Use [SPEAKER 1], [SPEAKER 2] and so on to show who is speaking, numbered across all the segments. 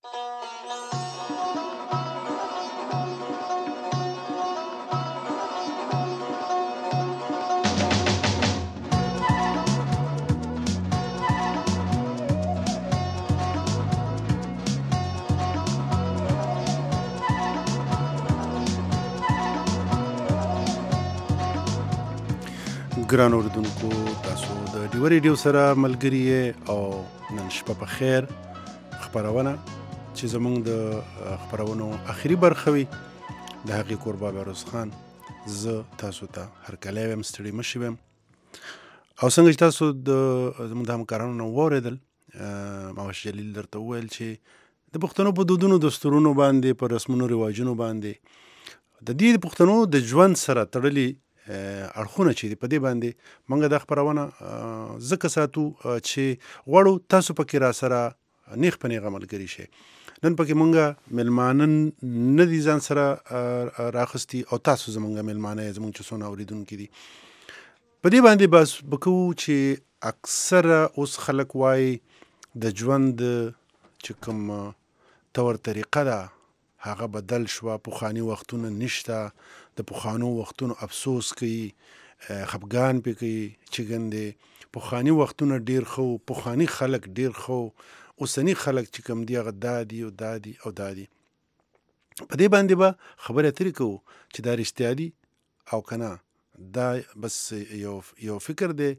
[SPEAKER 1] ګران اوردونکو، تاسو د ډیو ریډیو سره ملګری یې او نن شپه په خیر خبرونه چې زمونږ د خبرونو اخیری برخه وي د هغې کوربه بهروز خان زه تاسو ته هرکلی ویم، ستړي مه ویم. او څنګه چې تاسو زموږ د همکارانو نه واورېدل، ماوش جلیل درته وویل چې د پښتنو په دودونو دستورونو باندې، په رسمونو رواجونو باندې د دې پښتنو د ژوند سره تړلي اړخونه چې په دې باندې موږ د خبرونه ځکه ساتو چې غواړو تاسو پکې را سره نیغ په نیغه ملګري شئ. نن پکې موږ میلمانه نه دي ځان سره راخستي او تاسو زموږ میلمانه یې، زموږ چې څونه اورېدونکي دي. په دې باندې بس وکړو چې اکثره اوس خلک وایي د ژوند چې کوم طور طریقه ده هغه بدل شوه، پخواني وختونه نشته، د پخوانو وختونو افسوس کوي، خفګان پې کوي چې ګندې پخواني وختونه ډېر ښه وو، پخواني خلک ډېر ښه وو، اوسني خلک چې کوم دي هغه دا دي او دا دي او دا دي. په دې باندې به خبرې اترې کوو چې دا رښتیا دي او که نه، دا بس یو فکر دی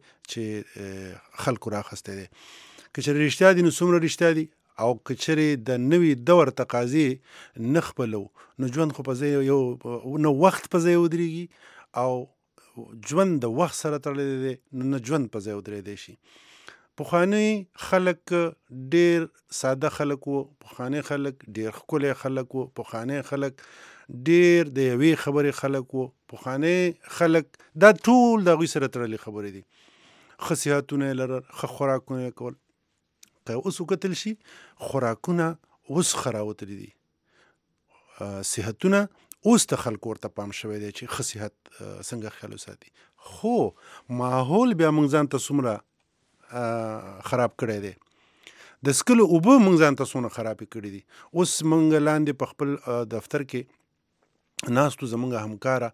[SPEAKER 1] چې خلکو راخستی دی. که چېرې رښتیا دي نو څومره رښتیا دي، او که چېرې د نوي دور تقاضې نه خپلو نو ژوند خو په ځای نه وخت په ځای ودرېږي، او ژوند د وخت سره تړلی دی نو نه ژوند په ځای ودرېدی شي. پخواني خلک ډېر ساده خلک وو، پخواني خلک ډېر ښکلی خلک وو، پخواني خلک ډېر د یوې خبرې خلک وو، پخواني خلک دا ټول د هغوی سره تړلي خبرې دي. ښه صحتونه یې لرل، ښه خوراکونه یې کول. که اوس وکتل شي خوراکونه اوس ښه راوتلي دي، صحتونه اوس د خلکو ورته پام شوی دی چې ښه صحت څنګه خیال وساتي. خو ماحول بیا موږ ځان ته څومره خراب کړی دی، د څښلو اوبه موږ ځان ته څومره خرابې کړي دي. اوس موږ لاندې په خپل دفتر کې ناستو، زموږ همکاره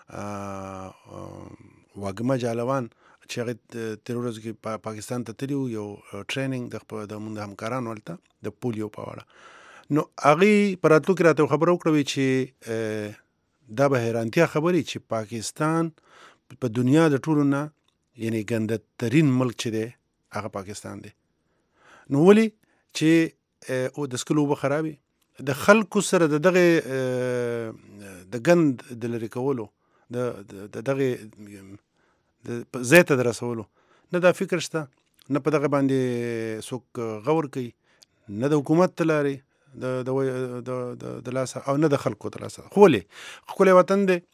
[SPEAKER 1] واګمه جالوان چې هغې تېرو ورځو کې پاکستان ته تللي وو، یو ټریننګ د موږ د همکارانو هلته د پولیو په اړه، نو هغې په راتلو کې راته خبره وکړه چې دا به حیرانتیا خبرې چې پاکستان په دنیا د ټولو نه یعنې ګنده ترین ملک چې دی هغه پاکستان دی. نو ولې چې د څښلو اوبه خرابې، د خلکو سره د دغې د ګند د لرې کولو، د دغې ځای ته د رسولو نه دا فکر شته، نه په دغه باندې څوک غور کوي، نه د حکومت ته لارې د لاسه او نه د خلکو د لاسه. خو ولې ښکلی وطن دی،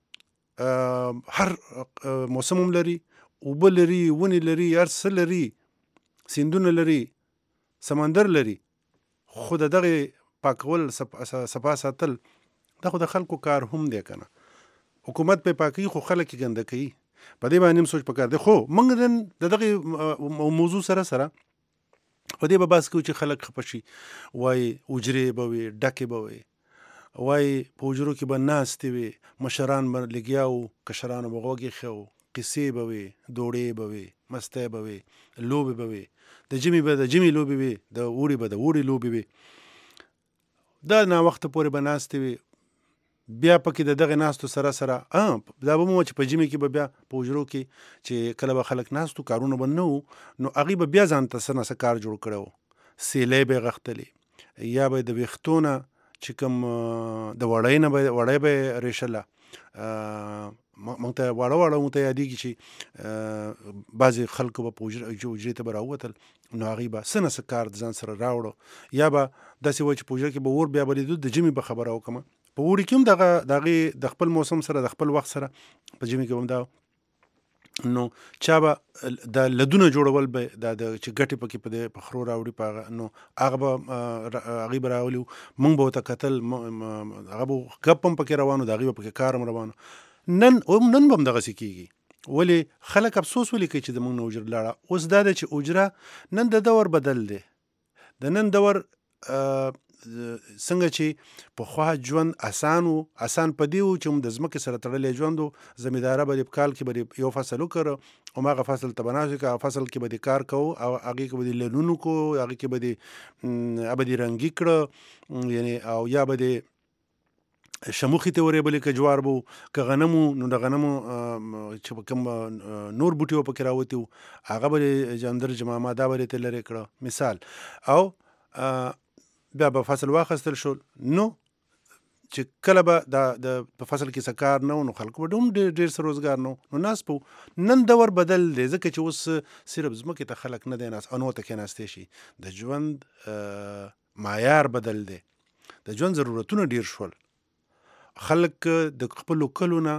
[SPEAKER 1] هر موسم هم لري، اوبه لري، ونې لري، هر څه لري، سیندونه لري، سمندر لري، خو د دغې پاکول صفا ساتل دا خو د خلکو کار هم دی که نه. حکومت پې پاکوي خو خلک یې ګنده کوي. په دې باندې هم سوچ پکار دی. خو موږ نن د دغې موضوع سره په دې به بحث کوو چې خلک خفه شي، وایي حجرې به وي، ډکې به وي، وایي په حجرو کې به ناستې وي، مشران به لګیا وو، کشرانو به غوږ ایښی وو، قصې به وي، دوړې به وي، مستی به وي، لوبې به وي، د ژمي به د ژمي لوبې وي، د اوړي به د اوړي لوبې وي. دا ناوخته پورې به ناستې وي. بیا پکې د دغې ناستو سره دا به مو چې په ژمي کې به بیا په حجرو کې چې کله به خلک ناستو، کارونه به نه وو، نو هغوی به بیا ځان ته څه نه څه کار جوړ کړی وو. سیلی به یې غښتلې، یا به د ویښتو نه چې کوم د وړۍ به یې ریشله، موږ ته واړه موږ ته یادېږي چې بعضې خلکو به په حجرې ته به راووتل، نو هغوی به څه نه څه کار ځان سره راوړو، یا به داسې وایي چې په حجره کې به اور بیا به لیدو. د ژمي به خبره وکړم، په اوړي کې هم د هغې د خپل موسم سره د خپل وخت سره په ژمي کې هم دا، نو چا به دا لدونه جوړول به دا چې ګټې پکې په خرو راوړي په هغه، نو هغه به هغوی به راولي، موږ به ورته کتل، هغه به ګپ هم پکې روان و، د هغوی به پکې کار هم روان و. نن به هم دغسې کېږي. ولې خلک افسوس ولې کوي چې زموږ نه حجره لاړه؟ اوس دا ده چې حجره نن د دور بدل دی، د نن دور څنګه چې پخوا ژوند اسان په دی و چې موږ د ځمکې سره تړلی ژوند و. زمینداره به د کال کې به یو فصل وکړه، هماغه فصل ته به ناست وي، که فصل کې به د کار کوو او هغې کې به د لنونو کو، هغې کې به د رنګي کړه، یعنی او یا به د شموخې ته ورېبلې، که جوار به که غنم نو د غنمو چې به کوم نور بوټي به پکې راوتي وو هغه به د جندر جمامه دا به یې ترې لرې کړه مثال. او بیا به فصل واخیستل شو، نو چې کله به د په فصل کې څه کار نه و نو خلکو به هم ډېر څه روزګار نه و، نو ناست به نن دور بدل دی، ځکه چې اوس صرف ځمکې ته خلک نه دی ناست، انو ته کېناستی شي. د ژوند معیار بدل دی، د ژوند ضرورتونه ډېر شول. خلک د خپلو کلو نه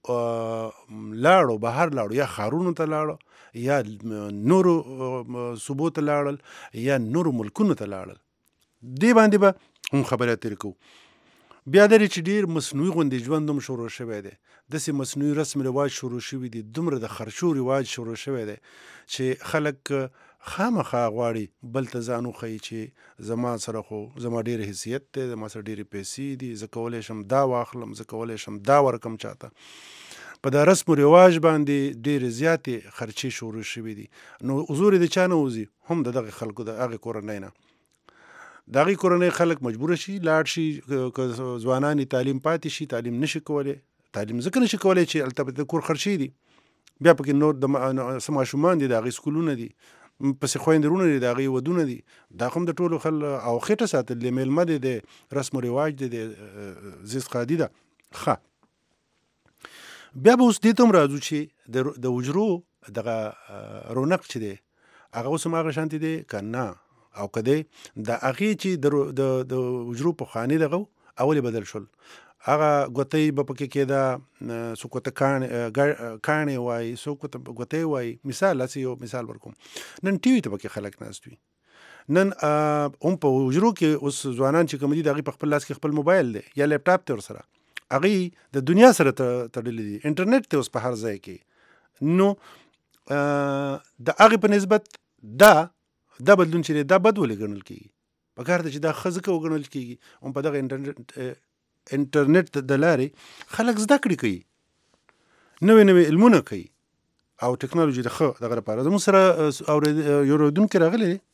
[SPEAKER 1] لاړو، بهر لاړو، یا ښارونو ته لاړو، یا نورو صوبو ته لاړل، یا نورو ملکونو ته لاړل. دې باندې به هم خبرې اترې کوو. بیا دا چې ډېر مصنوعي غوندې ژوند هم شروع شوی دی، داسې مصنوعي رسم رواج شروع شوي دي، دومره د خرچو رواج شروع شوی دی چې خلک خامخا غواړي بل ته ځان وښیي چې زما سره خو زما ډېر حیثیت دی، زما سره ډېرې پیسې دي، زه کولی شم دا واخلم، زه کولی شم دا ورکم چاته. په دا رسم و رواج باندې ډېرې زیاتې خرچې شروع شوي دي. نو حضور د چا نه وځي؟ هم د دغې خلکو د هغې کورنۍ نه. د هغې کورنۍ خلک مجبوره شي لاړ شي، که ځوانان تعلیم پاتې شي، تعلیم نشي کولی، تعلیم ځکه نشي کولی چې هلته د کور خرچې دي، بیا پکې نور د څه ماشومان دي، د هغې سکولونه دي، پسې خویندرونه دي، د هغې ودونه دي، دا خو هم د ټولو او خېټه ساتل دی، میلمه دی، د رسم و رواج دی، د زیست قادي ده. ښه، بیا به اوس دې ته هم راځو چې د حجرو دغه رونق چې دی هغه اوس هم هغه شانتې دی که نه، او که دی د هغې چې د حجرو پخواني دغه اول بدل شول. هغه ګوتۍ به پکې کېده، څوک ورته کاڼې وایي، څوک ورته ګوتۍ وایي. مثال هسې یو مثال ورکوم، نن ټي وي ته پکې خلک ناست وي، نن هم په حجرو کې اوس ځوانان چې کوم دي د هغې په خپل لاس کې خپل موبایل دی یا لیپټاپ دی ورسره، هغې د دنیا سره تړلي دي، انټرنیټ دی اوس په هر ځای کې. نو د هغې په نسبت دا بدلون چې دی دا بد ولې ګڼل کېږي؟ پکار ده چې دا ښه ځکه وګڼل کېږي، هم په دغه انټرنیټ د لارې خلک زده کړې کوي، نوې علمونه کوي او ټکنالوژي د ښه دغه لپاره. زموږ سره یو اورېدونکی راغلی دی،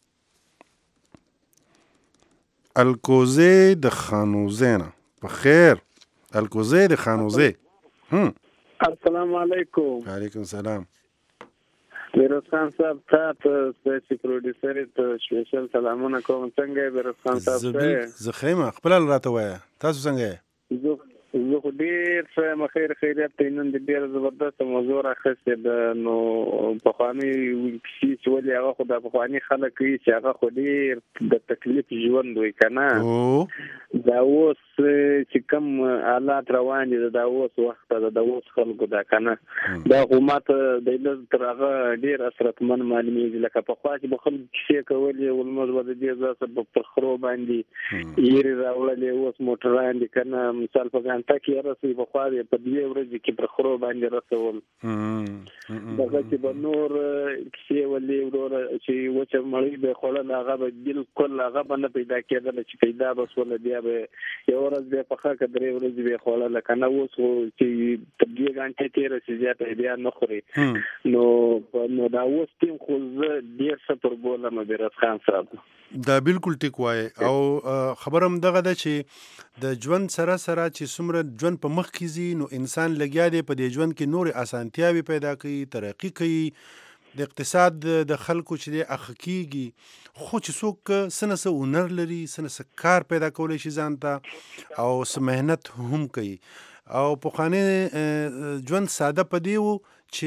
[SPEAKER 1] الکوزی د خانوزې نه. په خیر الکوزی د خانوزې.
[SPEAKER 2] السلام علیکم.
[SPEAKER 1] وعلیکم السلام.
[SPEAKER 2] بیروز خان صاحب تا ته سپیسی پروډیوسر ته سپیشل سلامونه کوم. څنګه یې بیروز خان صاحب؟
[SPEAKER 1] زه ښه یم، خپله راته وایه تاسو څنګه یې؟
[SPEAKER 2] زه خو ډېر ښه یم، خیر خیریت دی. نن دې ډېره زبردسته موضوع راخیستې ده. نو پخواني کیسې چې ولې هغه خو د پخواني خلک کوي چې هغه خو ډېر د تکلیف ژوند وي که نه، دا اوس چې کوم حالات روان دي دا اوس وخت ده، د اوس خلکو ده که نه، دا خو ماته د لږ تر هغه ډېر اثرتمن معلومېږي. لکه پخوا چې به خلکو کیسې کولې، ولمونځ به د دې ځای سره په خرو باندې ایرې راوړلې، اوس موټران دي که نه، مثال په ګانټه کې رسوي، پخوا یې په 2 ورځې کې پر خرو باندې رسول. دغه چې به نور کیسې ولې وروره چې وچه مړۍ به یې خوړل، هغه به بلکل هغه به نه پیدا کېدله، چې پیدا به شوله بیا به یو ورځ بیا پخه که 3 ورځې به یې خوړله که نه. اوس خو چې تر 2 غنټې تېره شي زیاته بیا نه خوري. نو دا اوس ټیم خو زه ډېر ښه پر بولم بیروز خان صاحب.
[SPEAKER 1] دا بالکل ټیک وایي، او خبره هم دغه ده چې د ژوند سره سره چې څومره ژوند په مخ کې ځي نو انسان لګیا دی په دې ژوند کې نورې اسانتیاوې پیدا کوي، ترقي کوي، د اقتصاد د خلکو چې دی اخ کېږي. خو چې څوک څه نه څه هنر لري، څه نه څه کار پیدا کولی شي ځان ته، او څه محنت هم کوي. او پخوانی ژوند ساده په دی و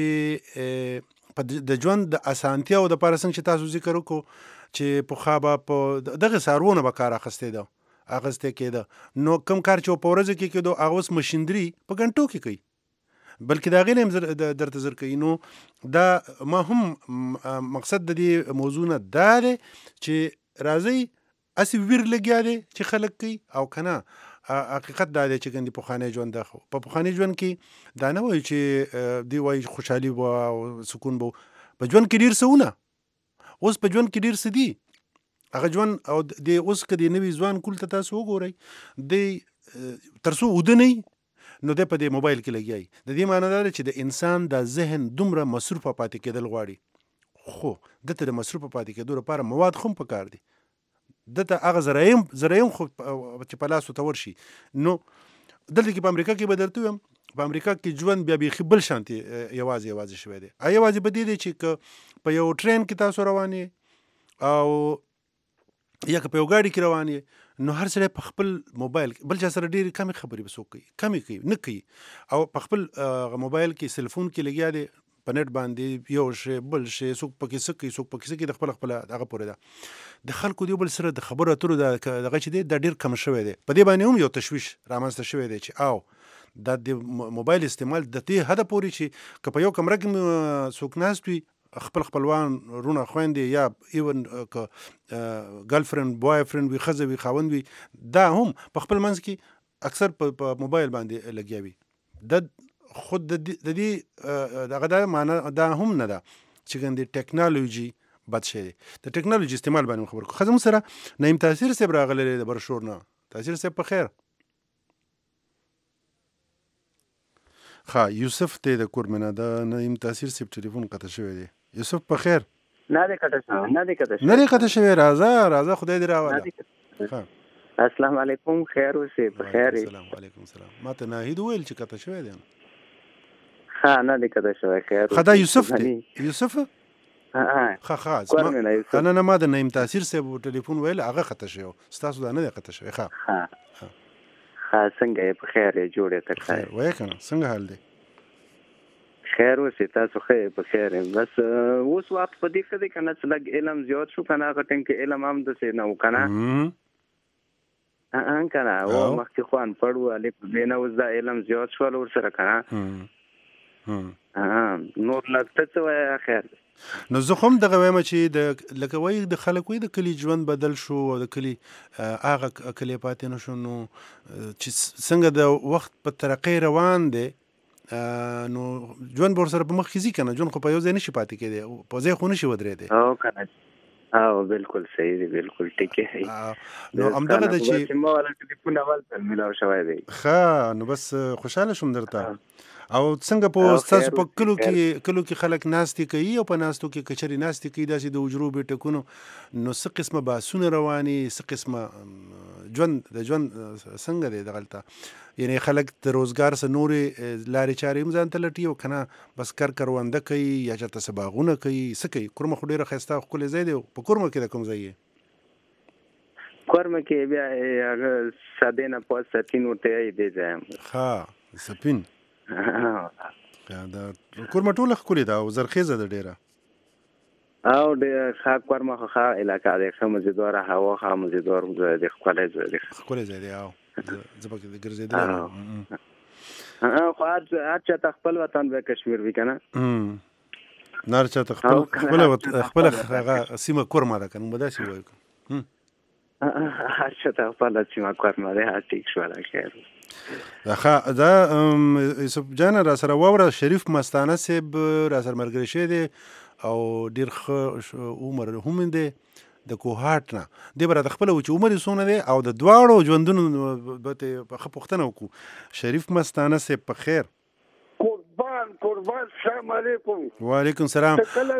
[SPEAKER 1] چې د ژوند د اسانتیاو دپاره څنګه چې تاسو ذکر وکړو چې پخوا به په دغه څاروونه به کار اخیستی کېده، نو کم کار چې په ورځو کې کېدو هغه اوس مشینري په ګنټو کې کوي، بلکې د هغې نه هم درته زر کوي. نو دا ما هم مقصد د دې موضوع نه دا دی چې راځئ هسې ویر لګیا دی چې خلک کوي او که نه. حقیقت دا دی چې ګندې پخوانی ژوند ده، خو په پخوانی ژوند کې دا نه وایي چې دی وایي خوشحالي به او سکون به په ژوند کې ډېر څه ونه، اوس په ژوند کې ډېر څه دي هغه ژوند او د اوس که د نوي ځوان کول ته تاسو وګورئ دی تر څو اوده نه نو دی په دې موبایل کې لګیا وي. د دې معنی دا ده چې د انسان د ذهن دومره مصروفه پاتې کېدل غواړي، خو دته د مصروفه پاتې کېدو لپاره مواد خو هم پکار دي، دته هغه زرایم خو چې په لاس ورته ورشي. نو دلته کې په امریکا کې به درته ویم، په امریکا کې ژوند بیا بیخي بل شانتي یوازې شوی دی. یوازې په دې دی چې که په یو ټرین کې تاسو روان یې او یا که په یو ګاډي کې روان یې، نو هر سړی په خپل موبایل بل چا سره ډېرې کمې خبرې به څوک کوي، کمې کوي نه کوي، او په خپل موبایل کې سلفون کې لګیا دی، په نت باندې یو شی بل شی، څوک پکې څه کوي څوک پکې څه کوي، د خپل هغه پورې ده. د خلکو د یو بل سره د خبرو اترو دغه چې دی دا ډېر کم شوی دی. په دې باندې هم یو تشویش رامنځته شوی دی چې او دا د موبایل استعمال د دې حده پورې چې که په یو کمره کې څوک ناست وي، خپلوان رونه خويندې یا ایون که ګرل فرند بوای فرند وي، ښځه وي خاوند وي، دا هم په خپل منځ کې اکثر په موبایل باندې لګیا وي. د خود د دې دغه دا معنی دا هم نه ده چې ګندې ټیکنالوژي بد شي. د ټیکنالوژي استعمال باندې خبر کو. خزم سره نعیم تاثیر صاحب راغلی د برشور نه. تاثیر صاحب په خیر. ها یوسف ته د کورمنه د نعیم تاثیر صاحب ټلیفون قطع شوی دی. یوسف په خیر.
[SPEAKER 3] نه دی قطع شوی.
[SPEAKER 1] راځه خدای دې راوله.
[SPEAKER 3] السلام علیکم، خیر اوسئ، په خیر.
[SPEAKER 1] السلام علیکم. ما ته ناهید ویل چې قطع شوی دی.
[SPEAKER 3] ها نه دی قطع شوی. خیر.
[SPEAKER 1] خدا یوسف دی. یوسف
[SPEAKER 3] انا
[SPEAKER 1] ما د نعیم تاثیر صاحب ټلیفون ویل هغه قطع شوی، ستاسو دا نه دی قطع شوی.
[SPEAKER 3] ها څنګه یې؟ په خیر یې؟ جوړې ته خیر
[SPEAKER 1] وایې که نه؟ څنګه حال دی؟
[SPEAKER 3] خیر اوسې، تاسو ښه په خیر یم. بس اوس وخت په دې ښه دی که نه چې لږ علم زیات شو که نه، هغه ټایم کې علم هم داسې نه و که نه که نه، مخکې خو انپړ وو، الف ب نه، اوس دا علم زیات شول ورسره که نه. نور لږ ته څه وایه؟ خیر.
[SPEAKER 1] نو زه خو هم دغه وایم چې لکه وایي د خلک وایي د کلي ژوند بدل شو او د کلي هغه کلی پاتې نه شو. نو چې څنګه د وخت په ترقۍ روان دی، نو ژوند به ورسره په مخ کې ځي که نه، ژوند خو په یو ځای نشي پاتې کېدی، په ځای خو نشي ودرېدی.
[SPEAKER 3] او که نه، او بالکل صحیح دی، بالکل ټیک دی.
[SPEAKER 1] نو همدغه ده چې
[SPEAKER 3] ما والا ټلیفون اول ځل میلاو شوی دی.
[SPEAKER 1] ښه، نو بس خوشحاله شوم درته. او څنګه په ستاسو په کلو کې خلک ناستې کوي او په ناستو کې کچري ناستې کوي داسې د حجرو بیټکونو، نو څه قسمه بحثونه رواني، څه قسمه ژوند څنګه دی دغلته؟ یعنی خلک د روزګار څه نورې لارې چارې هم ځان ته لټي او که نه بس کرونده کوي یا چېرته څه باغونه کوي، څه کوي؟ کورمه خو ډېره ښایسته او ښکلی ځای دی. په کورمه کې د کوم ځای یې؟
[SPEAKER 3] کورمه کې بیا هغه سادې نه پاس سپین ورته یې دې ځای یم.
[SPEAKER 1] ښه، سپین. دا کورمه ټوله ښکلې ده او زرخیزه ده ډېره.
[SPEAKER 3] او ډېر ښه کورمه خو ښه علاقه دی، ښه مزیدواره هوا، ښه مزیدوار ځای دی، ښکلی ځای دی.
[SPEAKER 1] ښکلی ځای دی. او زه پکې ګرځېدلی
[SPEAKER 3] خو هر چا ته خپل وطن به کشمیر وي که نه،
[SPEAKER 1] نه هر چا ته خپله هغه سیمه کورمه ده که نه، به داسې ووایو.
[SPEAKER 3] هر چا ته خپله سیمه کورمه دی. ټیک شوله، خیر.
[SPEAKER 1] دا یوسف جان را سره واوره، شریف مستانه صاحب را سره ملګری شوی دی او ډېر ښه عمر هم دی د کوهاټ نه. دی به راته خپله و چې عمر یې څومره دی او د دواړو ژوندونو به ته ښه پوښتنه وکړو. شریف مستانه صاحب په خیر؟
[SPEAKER 4] قربان السلام علیکم.
[SPEAKER 1] وعلیکم السلام.
[SPEAKER 4] کله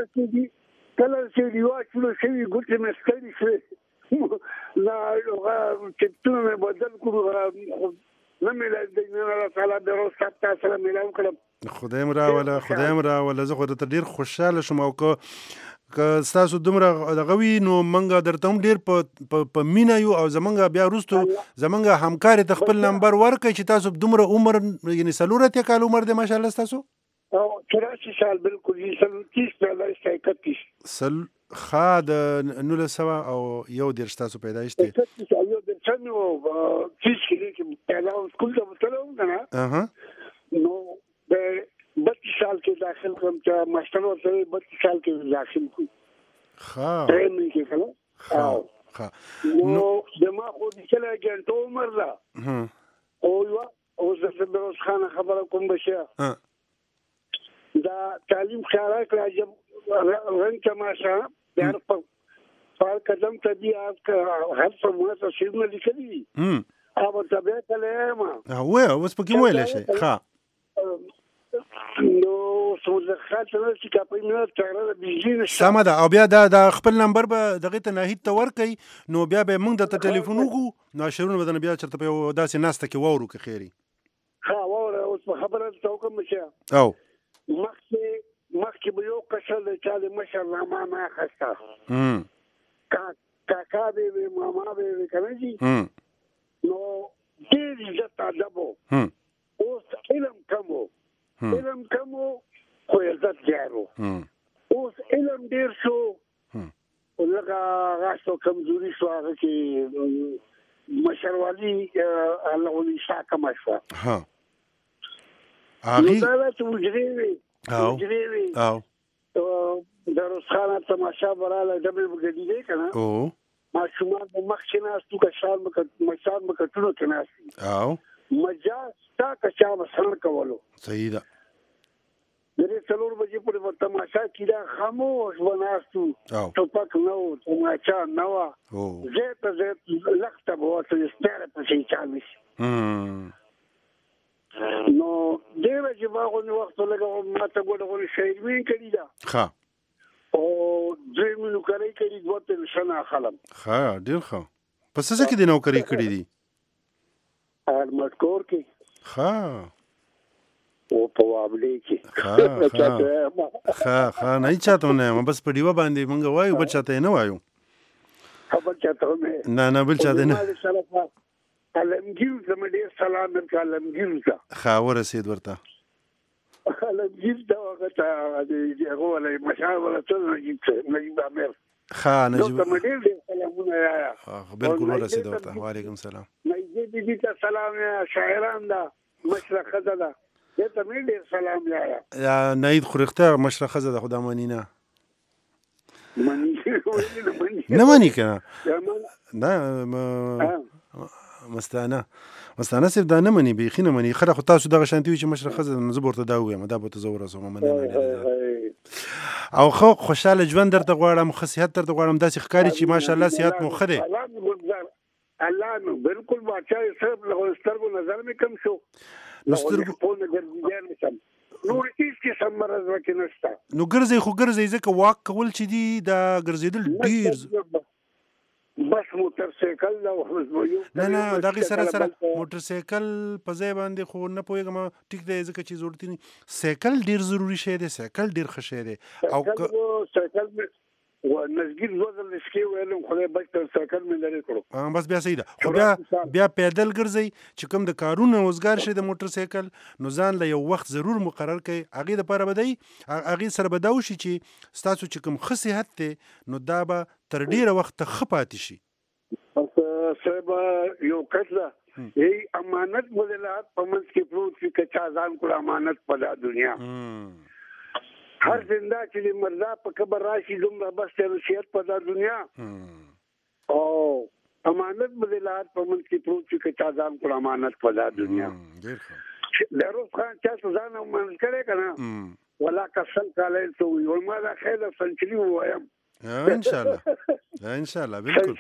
[SPEAKER 4] چې دیواچلو شوي ګوتې مې ستړي شوې، چپتونه مې بدل کړو، نه مې الله تعالی د روز تا سره میلاو کړم.
[SPEAKER 1] خدای م راوله. زه خو درته ډېر خوشحاله شوم. او که ستاسو دومره دغه وي نو موږ درته هم ډېر په مینه یو، او زموږ بیا وروستو زموږ همکارې ته خپل نمبر ورکړئ چې تاسو دومره عمر، یعنې 40 کال عمر دی ماشاءالله ستاسو؟
[SPEAKER 4] 84 سال بالکل، 30
[SPEAKER 1] ښه، د 1931 تاسو پیدایش دی.
[SPEAKER 4] نو د 32 سال کې داخل کړم چې ماستر ورته 32 سال کې داخل کړم.
[SPEAKER 1] ښه،
[SPEAKER 4] ټریننګ کې کړم. نو د ما خو د چلا ګنټو عمر ده. او زه د روز خانه خبره کوم بشه دا تعلیم خیالات راځم رنګ تماشا بیا پار قدم ته دی هر څه مو ته شنو لیکلي او تبع کله ما
[SPEAKER 1] وای اوس پکې ویل شي ښه
[SPEAKER 4] نو څه خاطر چې کاپې نه تر بيجي
[SPEAKER 1] سم ده او بیا دا خپل نمبر به دغه ته ناهید ته ورکي نو بیا به موږ د ټلیفون وکړو نو شرونه بدن بیا چرته په داسې ناسته کې وورو کې خیری
[SPEAKER 4] ها وره اوس په خبره ته کوم چې
[SPEAKER 1] او
[SPEAKER 4] مخکې به یو کشل چې د مشر نامه ما خسته کاکا به ماما به کنه جی نو ډېر عزت ادب اوس علم کمو خو عزت جارو اوس علم ډېر شو لکه غاښو کمزوري شو هغه کې مشروالي الله ولي شاکه مشوا
[SPEAKER 1] ها
[SPEAKER 4] هغه دا چې وجري دروسخانه تماشا براله ډبل بغدي دی کنه
[SPEAKER 1] او
[SPEAKER 4] ما شومان د مخشنه استو که شال مشال مکټونو کې ناس
[SPEAKER 1] او
[SPEAKER 4] مجاز تا که چا وسن کولو
[SPEAKER 1] صحیح ده
[SPEAKER 4] درې څلور بجې پورې تماشا کیدا خاموش بناستو ټوپک نو تماشا نو زه لخته بوته ستاره په شي چالش نو دیو چې باغونی وخت لګو ماته ګوډه شاعر وین کړی دا
[SPEAKER 1] ښه
[SPEAKER 4] او درې مینو کوي کړي دوته نشانه خلم
[SPEAKER 1] ښه ډیر ښه پس څه کې دی نوکری کړی دی
[SPEAKER 4] مټکور کې
[SPEAKER 1] ښه
[SPEAKER 4] او په وابلې
[SPEAKER 1] کې ښه نه چاته نه بس په دیوه باندې مونږ وایو بل چاته نه وایو
[SPEAKER 4] خبر چاته
[SPEAKER 1] نه بل چاته نه
[SPEAKER 4] علمگیر زموږ سلام درکړه علمگیر
[SPEAKER 1] ښه ورسید ورته
[SPEAKER 4] علمگیر دا وخت هغه ولې مشاوره ټول نجیب امیر
[SPEAKER 1] ښه نجیب
[SPEAKER 4] زموږ سلامونه یا
[SPEAKER 1] بالکل ورسید ورته وعلیکم السلام
[SPEAKER 4] نجیب دې ته سلام یا شاعران دا مشرقه ده ته مې ډېر سلام یا
[SPEAKER 1] ناید خورخته مشرقه ده خدا مانی نه مانی کنه نه مستانه سیب دا نه مني بیخي نه مني خره خو تاسو دغه شانتي چې مشرقه ده زه ورته دا وایم دا به ته زور رسوم او خو خوشاله ژوند درته غواړم خو صحت درته غواړم داسې ښکاري چې ماشاءالله صحت مو ښه دی
[SPEAKER 4] الله نو بالکل بادشاہ صاحب له سترګو نظر مې کم شو
[SPEAKER 1] نو سترګو
[SPEAKER 4] په نګر نشم نور هیڅ قسم مرز وکې نشته
[SPEAKER 1] نو ګرځي ځکه واک کول چې دی دا ګرځیدل ډیر
[SPEAKER 4] بس موټر سایکل دا
[SPEAKER 1] نه دغه سره موټر سایکل په ځای باندې خو نه پوهیږم ټیک دی ځکه چې ضرورت نه سایکل ډیر ضروری شی دی سایکل ډیر ښه شی دی
[SPEAKER 4] او سایکل ونزګیر زوزل نشکی ویلم خدای بچ سایکل مې لري کړو
[SPEAKER 1] بس بیا صحیح ده خو بیا پیدل ګرځي چې کوم د کارونو روزګار شي د موټر سایکل نو ځان له یو وخت ضرور مقرر کړي هغه د پاره بدای هغه سره بداو شي چې ستاسو چې کوم ښه صحت ته نو دا به تر ډیره وخت خپات شي
[SPEAKER 4] صاحب یو کړه ای امانت مدلات پمنس کې پروت چې کچا ځان کول امانت په دنیا هر زنده چې مردا په قبر راشي دومره بس رشیت په دنیا او امانت بدلات په من کې پروت چې چا ځان کول امانت په دنیا دروس خان چې ځان امانت کړي کنه ولا کسل کالای ته وي ما دا خیر سنچري وایم
[SPEAKER 1] ان شاء الله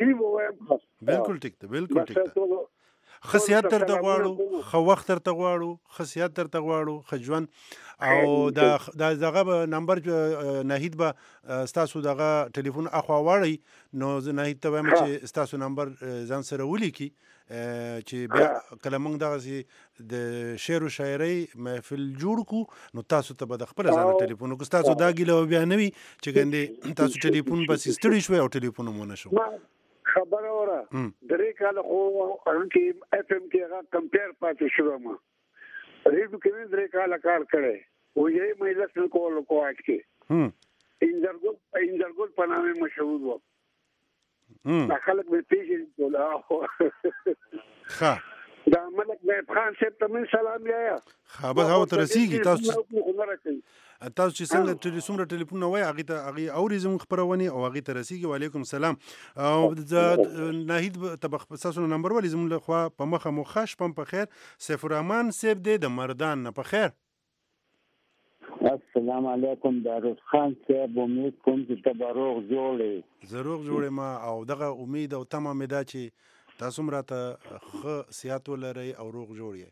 [SPEAKER 1] بالکل ټیک ده خصيات درته غواړو خو وخت درته غواړو خصيات درته غواړو خجوان او دا دغه نمبر ناهید به تاسو دغه ټلیفون اخوا واړی نو زه ناهید ته وایم چې تاسو نمبر ځان سره ولیکي چې بیا کله موږ دغه د شعر او شاعري محفل جوړ کو نو تاسو ته به د خپل ځان ټلیفون کو تاسو دا ګیله بیا نوي چې ګندې تاسو ټلیفون بس ستړي شوي او ټلیفون مونږ نشو
[SPEAKER 4] خبر اوره درې کال خو کې اف ام کې هغه کمپیر پاتې شو ما ریډیو کې درې کال کار کړی و یې مې لسل کول کوټ کې انځرګل په نامه مشهور و خلک به پیژني
[SPEAKER 1] ښه
[SPEAKER 4] دا ملک به خان صاحب ته من سلام یایا
[SPEAKER 1] خبر هاو ترسیږي تاسو چې څنګه څومره ټلیفون وای هغه اوري زموږ خبرونه او هغه ترسیږي وعلیکم السلام او ناهید تاسو نمبر ولې زموږ خو په مخه مخش پم په خیر سیف الرحمن صاحب د مردان نه په خیر
[SPEAKER 5] السلام علیکم داروز خان صاحب، امید کوم چې ته به روغ جوړې.
[SPEAKER 1] زه روغ جوړ یم او دغه امید او تمه مې ده چې تاسو هم راته ښه صحت ولرئ او روغ جوړ یې.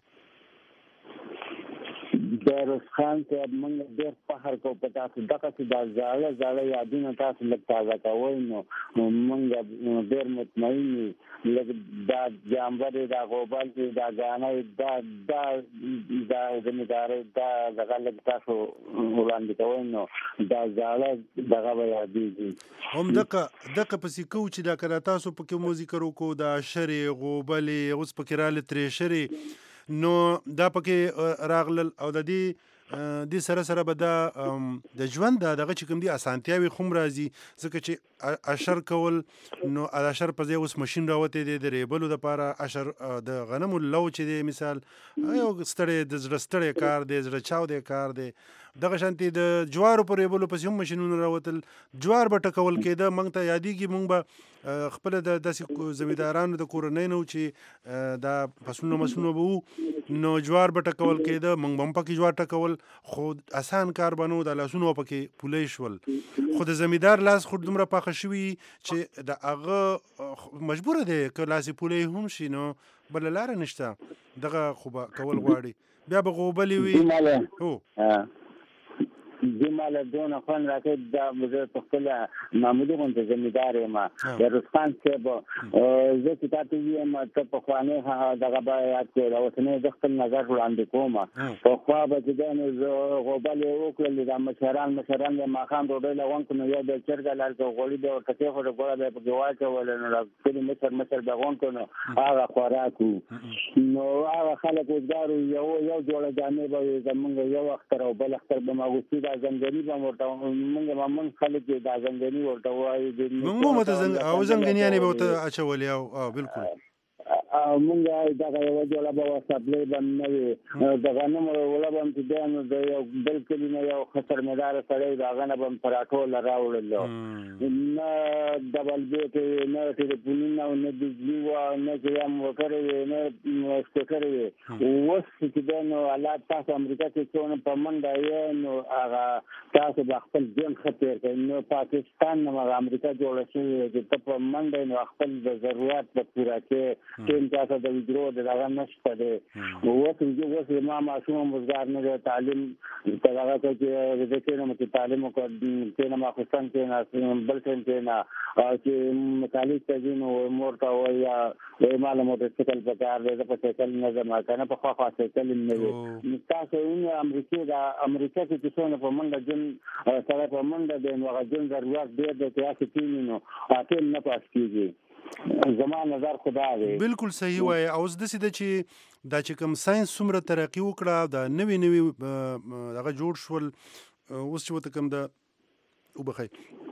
[SPEAKER 5] داروز خان صاحب، موږ ډېر فخر کوو په تاسو. دغسې دا زاړه یادونه تاسو لږ تازه کوئ نو موږ ډېر مطمئن یو. لږ دا جامبرې، دا غوبل دي، دا ګانۍ، دا زمیندارۍ، دا دغه لږ تاسو وړاندې کوئ نو دا زاړه دغه به یادېږي.
[SPEAKER 1] هم دغه پسې کوو چې دا کله تاسو پکې مو ذکر وکړو دا شرې، غوبلې، اوس پکې راغلې ترې شرې، نو دا پکې راغلل او د دې سره به دا د ژوند دغه چې کوم دي اسانتیاوې خو هم راځي، ځکه چې اشر کول نو اشر په ځای اوس ماشین راوتی دی د ریبلو دپاره. اشر د غنمو لو چې دی مثال یو ستړی د زړه ستړی کار دی، زړه چاودی کار دی. دغه شانتې د جوارو په ریبلو پسې هم ماشینونه راوتل، جوار به ټکول کېده. موږ ته یادېږي موږ به خپله د داسې زمیندارانو د کورنۍ نه و چې دا فصلونه مسلونه به وو، نو جوار به ټکول کېده، موږ به هم پکې جوار ټکول، خو اسان کار به نه و، د لاسونه به پکې پولۍ شول. خو د زمیندار لاس خو دومره پاخه شوي چې د هغه مجبوره دی که لاسې پولۍ هم شي نو بله لاره نشته، دغه خو به کول غواړي. بیا به غوبلې وي.
[SPEAKER 5] زماله دونه خوند راکوي. دا زه په خپله معمولي غوندې زمیندار یم. داروز خان صاحب، زه چې تا ته ووایم ته پخوانۍ دغه به یاد کړې، د اوسنۍ زه خپل نظر وړاندې کوم. پخوا به چې دی نو زه غوبلې وکړلې، دا مشران د ماښام ډوډۍ له غونډ کړو نو یو به یې چرګه لار کړو، غوړي به یې ورته کېښوده، ګوړه به یې پکې واچوله، نو د کلي مشر به غونډ کړو نو هغه خوراک وو. نو هغه خلک اوزګار وو، یو جوړه جامې به وي زمونږ، یو اختر او بل اختر به م اغوستي، دا زنګني به م ورته مونږ مامن خلک دا زنګني ورته وایي،
[SPEAKER 1] مونږ هم او زنګنیانې به ورته اچولې. او بالکل
[SPEAKER 5] مونږ دغه یوه جوړه به وه، سپلۍ به نه وي، د غنمو اوړه به م چې دی نو د یو بل کلي نه یو ښه سرمایداره سړی د هغه نه به م په راټوله راوړلو. نه ډبل بیټ وې، نه ټلیفونونه او نه بجلي وه، نه چې یا موټرې وې، نه سکوټرې وې. اوس چې دی نو حالات تاسو امریکا کې څونه په منډه یې نو هغه تاسو به خپل ژوند ښه تېر کړئ. نو پاکستان نه هغه امریکا جوړه شوې چې ته په منډه یې نو خپل د ضرورت به پوره کړې. ټیم تاسو د ویډرو د دغه نشته دی. اوس زما ماشوم هم وزګار نه دی، تعلیم ته دغه کوي چې زه کښېنم چې تعلیم وکړم، کښېنم اخوستن کښېناست، بل ټایم کښېنه چې کالج ته ځي نو مور ته وایي ما له موټرسایکل پکار دی، زه په سایکل نه ځم، که نه پخوا خوا سایکل هم نه وي. تاسو امریکا کې چې څونه په منډه ژوند سړی په منډه دی نو هغه ژوند ضرورت ډېر دی چې هسې کښېني نو عاقل نه پاس کېږي. زما نظر خدا دی.
[SPEAKER 1] بالکل صحیح وایي. او اوس داسې ده چې دا چې کوم ساینس څومره ترقي وکړه، دا نوي هغه جوړ شول، اوس چې ورته کوم د وبخئ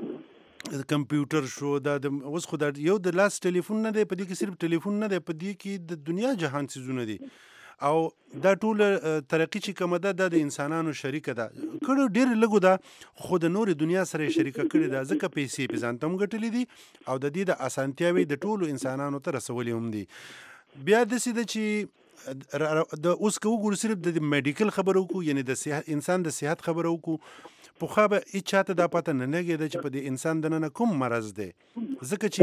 [SPEAKER 1] کمپیوټر شو، دا اوس خو دا یو د لاس ټلیفون نه دی، په دې کې صرف ټلیفون نه دی، په دې کې د دنیا جهان څیزونه دي. او دا ټوله ترقي چې کومه ده دا د انسانانو شریکه ده، کړو ډېر لږو ده خو د نورې دنیا سره یې شریکه کړې ده، ځکه پیسې پې ځان ته هم ګټلې دي او د دې د اسانتیاوې د ټولو انسانانو ته رسولې هم دي. بیا داسې ده چې د اوس که وګورو صرف د میډیکل خبره وکړو، یعنې د انسان د صحت خبره وکړو، پخوا به هېڅ چاته دا پته نه لګېده چې په دې انسان دننه کوم مرض دی، ځکه چې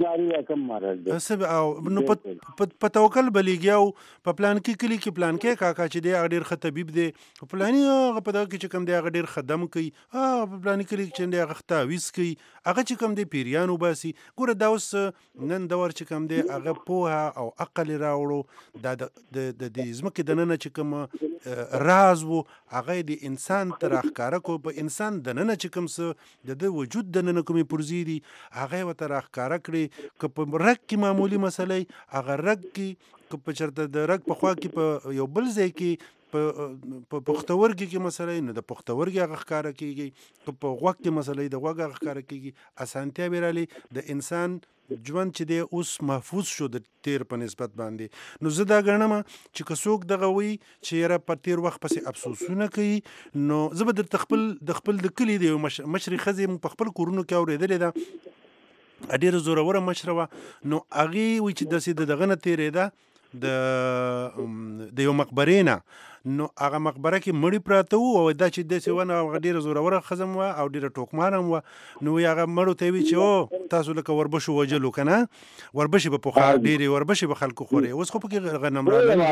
[SPEAKER 1] نو په توکل به لګیا و، په پلانکي کلي کې پلانکی کاکا چې دی هغه ډېر ښه طبیب دی، په پلاني هغه په دغه کې چې کوم دی هغه ډېر ښه دم کوي، په پلاني کلي کې چې دی هغه ښه تعویض کوي، هغه چې کوم دی پیریان وباسي. ګوره دا اوس نن دور چې کوم دی هغه پوهه او عقل یې راوړو، دا د دې ځمکې دننه چې کوم راز و هغه د انسان ته راښکاره کړو، په انسان دننه چې کوم څه د ده وجود دننه کومې پرزې دي هغه یې ورته راښکاره کړې. که په رګ کې معمولي مسله وي هغه رګ کې، که په چېرته د رګ په خوا کې په یو بل ځای کې په پښتورګي کې مسله وي نو د پښتورګي هغه ښکاره کېږي، که په غوږ کې مسله وي د غوږ هغه ښکاره کېږي. اسانتیاوې رالې، د انسان ژوند چې دی اوس محفوظ شو د تیر په نسبت باندې. نو زه دا ګڼم چې که څوک دغه وایي چې یاره په تیر وخت پسې افسوسونه کوي، نو زه به درته خپل د کلي د یو مشرې ښځې په خپل کورونو کې اورېدلې ده، ډېره زوروره مشره وه، نو هغې وایي چې داسې د دغه نه تېرېده د یو مقبرې نه، نو هغه مقبره کې مړي پراته وو او دا چې داسې ونه هغه ډېره زوروره ښځه وه او ډېره ټوکمانه هم وه. نو هغه مړو ته یې وي چې او تاسو لکه وربشو وجلو که نه، وربشې به پخوا ډېرې وربشې به خلکو خورې، اوس خو پکې غنم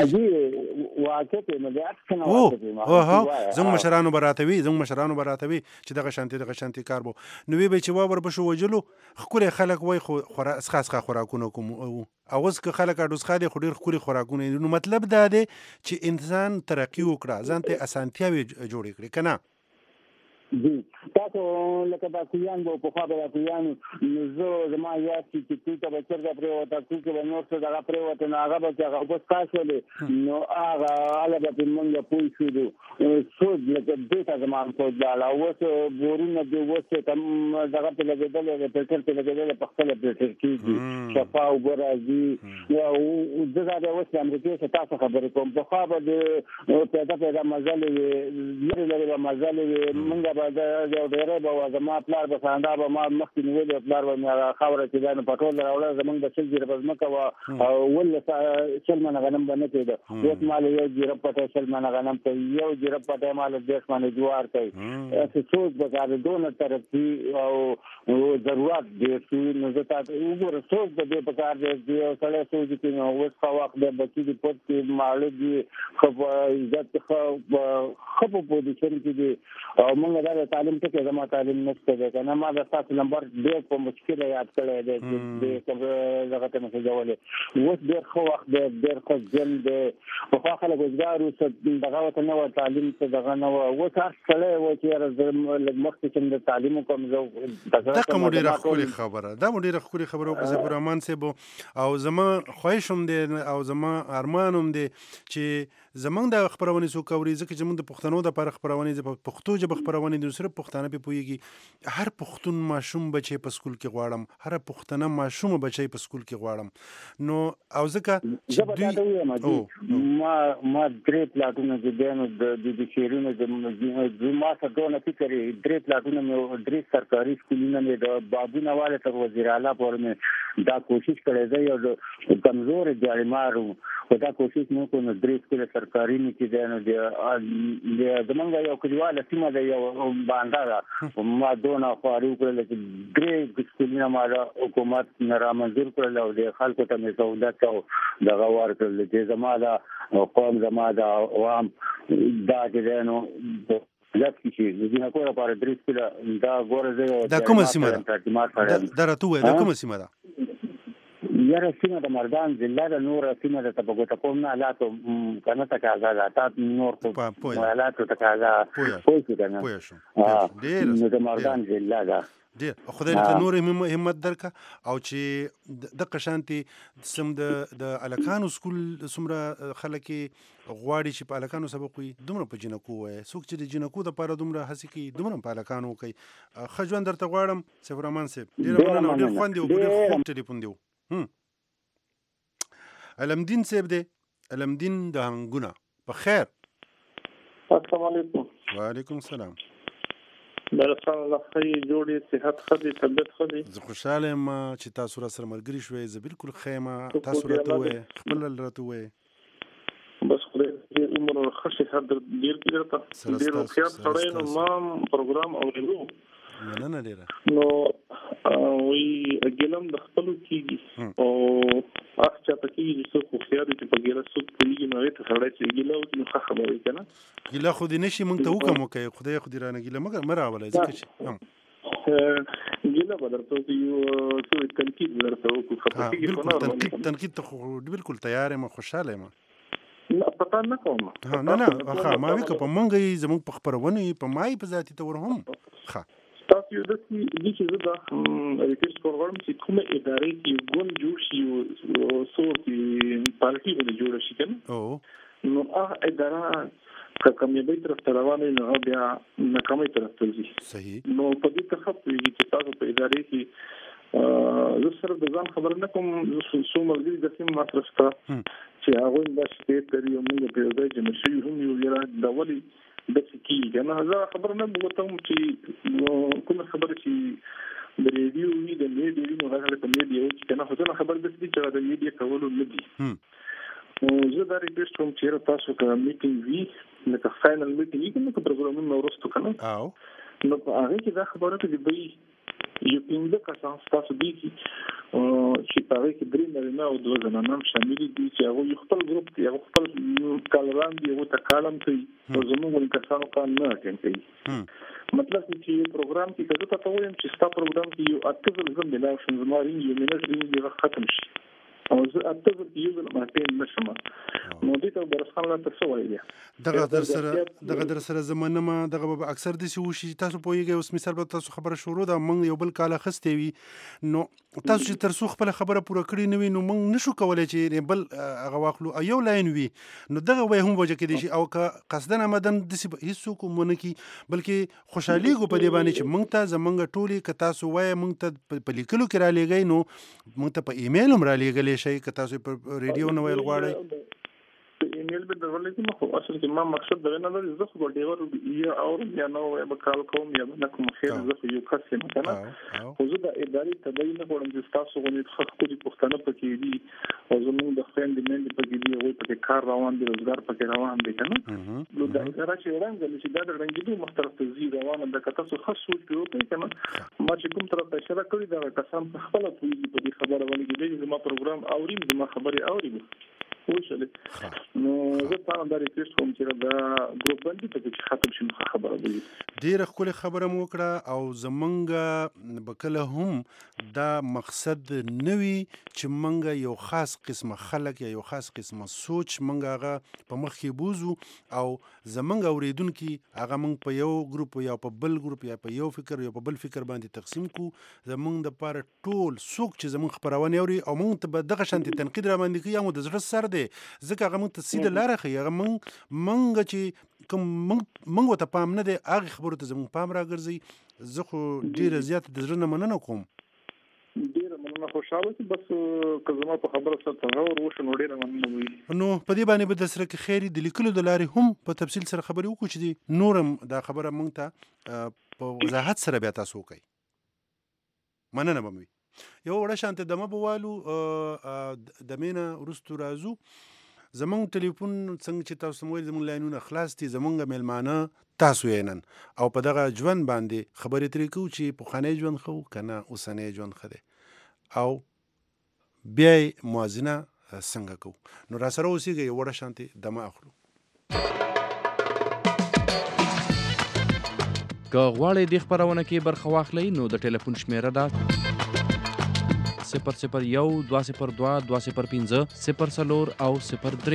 [SPEAKER 1] زموږ مشرانو به راته وي چې دغه شانتې کار به نو وی به چې وا وربشو وجلو ښکلي خلک وایي خو څښا خوراکونه کوم او اوس که خلک اډوسخا دي خو ډېر ښکلي خوراکونه. نو مطلب دا دی چې انسان ترقي وکړه، ځان ته اسانتیاوې جوړې کړې که نه.
[SPEAKER 5] جی تاسو لکه دا کویان به پخوا به دا کویانو نو زه زما یاد چې کوی ته به چرګه پرېوته، کوی کې به نور څه دغه پرېوته، نو هغه به چې هغه اوبه څښلې نو هغه هله به پرې مونږ پوه شولو سوچ لکه دې ته زما هم سوچ لاړه. اوس بورونه دي اوس چې کم دغه پرې لګېدلی د فلټر پرې لګېدلی په خپله فلټر کېږي، شفا اوبه راځي. زه دا بیا اوس د امریکې څخه تاسو خبرې کوم. پخوا به د پیدا مزلې وې، لرې به مزلې وې، مونږ یو ډېری به زما پلار به ساندا به ما مخکې نیولې، پلار به مې هغه خاوره چې دا نو پټول راوړه، زمونږ د 100 جریبه ځمکه وه او 100 منه غنم به نه کېده. اوس ما له 1 جریب پټی 100 منه غنم کوي، 1 جریب پټی ما له 10 منه جوار کوي. هسې سوچ به کار دونه ترقي او ضرورت ډېر شي. نو زه تا وګوره سوچ به دې په کار دی، یو سړی سوچ کوي نو اوس ښه وخت دی، بچي دي پټ دي، ماړه دي، ښه په عزت ښه په پوزیشن کې دي. او مونږ دا تعلیم ټکي زما تعلیم نشته دی که نه، ما د ستاسو نمبر ډېر په مشکله یاد کړی دی چې دغه ته مسېجولی. اوس ډېر ښه وخت دی، ډېر ښه ژوند دی. پخوا خلک وزګار وو، دغه ورته نه وه، تعلیم ته دغه نه وه. اوس هر سړی وایي چې یاره زه لږ مخکې چې د تعلیم وکړم
[SPEAKER 1] دغه مو ډېره ښکلې خبره، دا مو ډېره ښکلې خبره وکړه ظفر رحمان صاحب. او زما خواهش هم دی او زما ارمان هم دی چې زمونږ د خپرونې څوک اوري، ځکه چې موږ د پښتنو دپاره خپرونې په پښتو ژبه خپرونې دي، صرف پښتانه پې پوهېږي. هر پښتون ماشوم بچی په سکول کې غواړم، هر پښتنه ماشومه بچی په سکول کې غواړم. نو او ځکه
[SPEAKER 5] چې دوی ما 3 پلاټونه چې دی نو د شعرونو ما سره دونه فکر یې 3 پلاټونه مې 3 سرکاري سکولونه مې د بابونه واله تر وزیر اعلی پورې مې دا کوشش کړی دی. یو کمزور جاړمار وو خو دا کوشش مې وکړو نو 3 سکوله سرکاري مې چې دی نو زمونږ یو کلیواله سیمه ده، یو بانډه ده، ما دونه خواري وکړله چې 3 سکولونه ما د حکومت نه رامنظور کړل او د خلکو ته مې سهولت او دغه ورکړل چې زما د قوم زما د عوام دا چې دی نو لږ کې چې د جنکو لپاره 3 سکوله دا ګوره زه
[SPEAKER 1] دا کومه سیمه ده؟ دا راته ووایه دا کومه سیمه ده؟
[SPEAKER 5] یاره سیمه د مردان ضلع ده، نور سیمه د تپګوته کوم نه حالاتو کنه تقاضا ده، تا نور خو حالاتو تقاضا پوه شو کنه نو د مردان ضلع ده.
[SPEAKER 1] ډېر خدای ته نور همت درکه او چې دغه شانتې سم د الکانو سکول څومره خلک غواړي چې په الکانو سبق وي، دومره په جنکو وایي. څوک چې د جنکو دپاره دومره هڅې کوي دومره په الکانو کوي. ښه ژوند درته غواړم ظفر رحمان صاحب، ډېره مننه. ډېر خوند دی او ډېر خوږ ټلیفون دی. علمدین صاحب دی، علمدین د هنګونه په خیر.
[SPEAKER 6] السلام علیکم.
[SPEAKER 1] وعلیکم السلام.
[SPEAKER 6] درسان الله خیر جوړې صحت ښه دی، طبیعت ښه دی.
[SPEAKER 1] زه خوشحاله یم چې تاسو را سره ملګري شوئ. زه بالکل ښه یم، تاسو راته ووایئ، خپل راته ووایئ.
[SPEAKER 6] بس خدای دې عمر او ښه صحت ډېر کړي درته، ډېر هوښیار سړی نو ما پروګرام اورېدو
[SPEAKER 1] مننه ډېره.
[SPEAKER 6] نو وایي ګیله د خپلو کېږي او هغه چاته کېږي چې څوک هوښیار دي چې په ګیله څوک پوهېږي نو هغې ته سړی چې ګیله وکړي نو ښه خبره وي که نه.
[SPEAKER 1] ګیله خو دې نه شي موږ ته وکړم وکړئ، خدای خو دې رانه ګیله مه راولئ ځکه چې
[SPEAKER 6] ګیله به درته وکړو، تنقید به درته وکړو.
[SPEAKER 1] تنقید ته خو بالکل تیار یم، خوشحاله یم.
[SPEAKER 6] نه پتا نه کوم
[SPEAKER 1] نه ما وی که په مونږ یې زموږ په خپرونې په ما یې په ذاتي تور هم ښه
[SPEAKER 6] تاسو یو داسې چې زه دا ریکویسټ کوم چې کومه ادارې کې ګوند جوړ شي او څو پارټي به جوړ شي کنه نو هغه اداره که کامیابی طرف ته روانه نو بیا ناکامۍ طرف ته ځي. صحیح. نو په دې ته خپلېږي چې تاسو په ادارې کې زه سره د ځان خبره نه کوم، څو ملګري داسې مطرح شته چې هغوی دا شکایت کوي او موږ په یو ځای جمع شوي هم یو یاره دا ولې داسې کېږي که نه. زه خبره نه وکړم چې کومه خبره چې د ریډیو وي د میډیا وي نو هغه په میډیا وي چې که نه خو ځینې خبرې داسې دي چې د میډیا کولو نه دي. زه دا ریکوست کوم چې تاسو کوم میټینګ وی لکه فاینل میټینګ کې نو پروګرامونه ورستو کنه نو په هغه کې دا خبره ته دی یو پینځه کسان تاسو دي چې په هغه کې درې نارینه او دوه زنانه شامل دي چې هغه خپل ګروپ دی هغه خپل کالران دی او تکالم کوي او زموږ کسانو کار نه کوي مطلب چې یو پروګرام کې کله تاسو وایم چې ستا پروګرام کې یو اټکل زم ملاو شون زماري یو منځ دی ختم شي او زه اټکل کې یو بل ماته نشم نو دې ته درسخان لا تاسو وایي
[SPEAKER 1] دغه در سره زمانه ما دغه اکثر د سی وشي تاسو پوهیږئ اوس مثال به تاسو خبره شروع ده مونږ یو بل کال خسته وي نو تاسو چې ترسو خپل خبره پوره کړی نه وي نو مونږ نشو کولای چې بل هغه واخلو یو لاین وي نو دغه وای هم وجه کې دي شي او که قصدن آمدن د هیڅ کومونه کی بلکې خوشحالي کو په دی باندې چې مونږ ته زمونږ ټولي که تاسو وای مونږ ته په لیکلو کې را لېږئ نو مونږ ته په ایمیل هم را لېږلی شي که تاسو په ریډیو نه ویل غواړئ
[SPEAKER 6] ایمیل به درولې چې مخ اصل کې ما مقصد دا نه لري زه خو ډیور یا او یا نو به کال کوم یا نه کوم خیر زه یو کس یم کنه خو زه د اداري تبعین غواړم چې تاسو غوښتنې خپل پښتنه پکې دي او زموږ د فرند مند پکې دي او په کار روان دي روزګار پکې روان دي کنه نو دا اداره چې ورنګل چې دا د رنګیدو مختلف تزي روانه د کتاسو خاص سوچ کوي کنه ما چې کوم طرف ته اشاره کړې دا کسان خپل په دې خبره باندې دي ما پروګرام اوریم ما خبري اوریم نو زه تاسو دا ریکوست کوم چې دا ګروپ باندې چې ختم شي خبره دی
[SPEAKER 1] ډیره ښکلې خبره مو وکړه او زمونږ بکله هم دا مقصد نوي چې مونږ یو خاص قسمه خلک یا یو خاص قسمه سوچ مونږ هغه په مخ کې بوزو او زمونږ اوریدونکي هغه مونږ په یو ګروپ یا په بل ګروپ یا په یو فکر یا په بل فکر باندې تقسیم کو زمونږ د پاره ټول څوک چې زمونږ خبرونه اوري او مونږ ته دغه شانتي تنقید را باندې کوي او د زړه سر دی ځکه هغه مونږ ته سیده لاره ښیي هغه مونږ چې کوم مونږ ورته پام نه دی هغې خبرو ته زمونږ پام راګرځي زه خو ډېره زیاته د زړه نه مننه کوم
[SPEAKER 6] ډېره مننه خوشحاله چې بس که زما په خبره سره تغور وشو نو ډېره مننه وي
[SPEAKER 1] نو په دې باندې به د سره کې خیري د لیکلو د لارې هم په تفصیل سره خبرې وکړو چې دی نورم دا خبره مونږ ته په وضاحت سره بیا تاسو وکړئ مننه به مې یو وړه شانته دمه به والو دمې نه وروستو راځو زمونږ ټلیفون څنګه چې تاسو مویل زمونږ لاینونه خلاص دي زمونږ میلمانه تاسو یې نن او په دغه ژوند باندې خبرې ترې کوو چې پخوانی ژوند ښه و که نه اوسنی ژوند ښه دی او بیا یې موازنه څنګه کوو نو را سره اوسېږئ یو وړه شانتې دمه اخلو
[SPEAKER 7] که غواړئ دې خپرونه کې برخه واخلئ نو د ټلیفون شمیره ده 001 202 205 04 او 03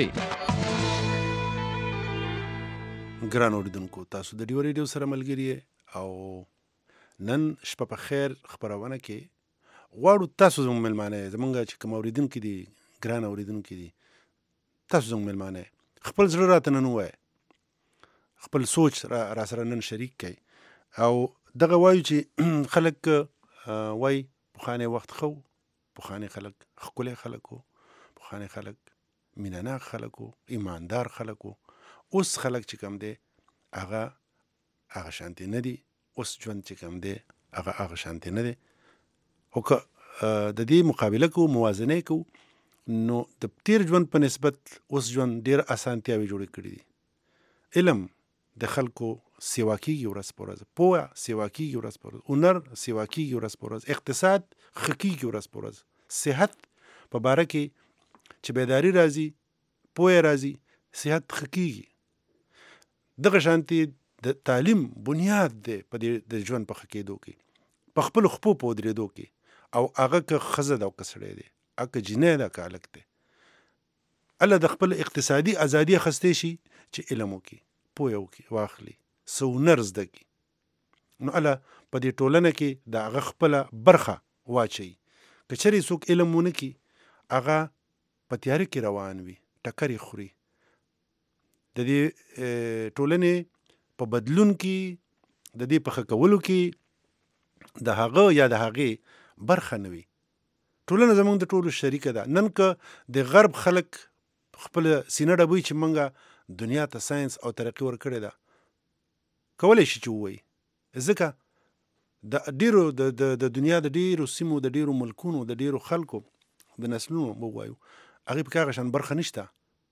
[SPEAKER 1] ګران اوریدونکو تاسو د ډیو ریډیو سره ملګری او نن شپه په خیر خبرونه کې غواړو تاسو زموږ ملمانه زمونږ چې کوم اوریدونکي دي ګران اوریدونکي دي تاسو زموږ ملمانه خپل زړه راته نن ووایه خپل سوچ را سره نن شریک کړئ او دغه وایو چې خلک وایي پخوانی وخت خو پخوانی خلک ښکلی خلک وو پخوانی خلک مینه‌ناک خلک وو ایماندار خلک وو اوس خلک چې کوم دی هغه شانتي نه دي اوس ژوند چې کوم دی هغه شانتي نه دی او که د دې مقابله کوو موازنه کوو نو د تیر ژوند په نسبت اوس ژوند ډېر اسانتیاوې جوړې کړي دي علم د خلکو سیوا کېږي ورځ په ورځ پوهه سیوا کېږي ورځ په ورځ هنر سیوا کېږي ورځ په ورځ اقتصاد ښه کېږي ورځ په ورځ صحت په باره کې چې بیداري راځي پوهه راځي صحت ښه کېږي دغه شانتي د تعلیم بنیاد دی په دې د ژوند په ښه کېدو کې په خپلو خپو په ودرېدو کې او هغه که ښځه ده او که سړی دی هغه که جینۍ ده که هلک دی الله د خپل اقتصادي ازادي اخیستی شي چې علم وکړي پوهه وکړي واخلي څه هنر زده کړي نو الله په دې ټولنه کې د هغه خپله برخه واچوي که چېرې څوک علم ونه کړي هغه په تیاره کې روان وي ټکرې خوري د دې ټولنې په بدلون کې د دې په ښه کولو کې د هغه یا د هغې برخه نه وي ټولنه زموږ د ټولو شریکه ده نن که د غرب خلک خپل سینه ډبوي چې موږ دنیا ته ساینس او ترقي ورکړې ده کولی شي چې ووایي ځکه د ډیرو د دنیا د ډیرو سیمو د ډیرو ملکونو د ډیرو خلکو د نسلونو ووایو هغې پکې هغه شان برخه نشته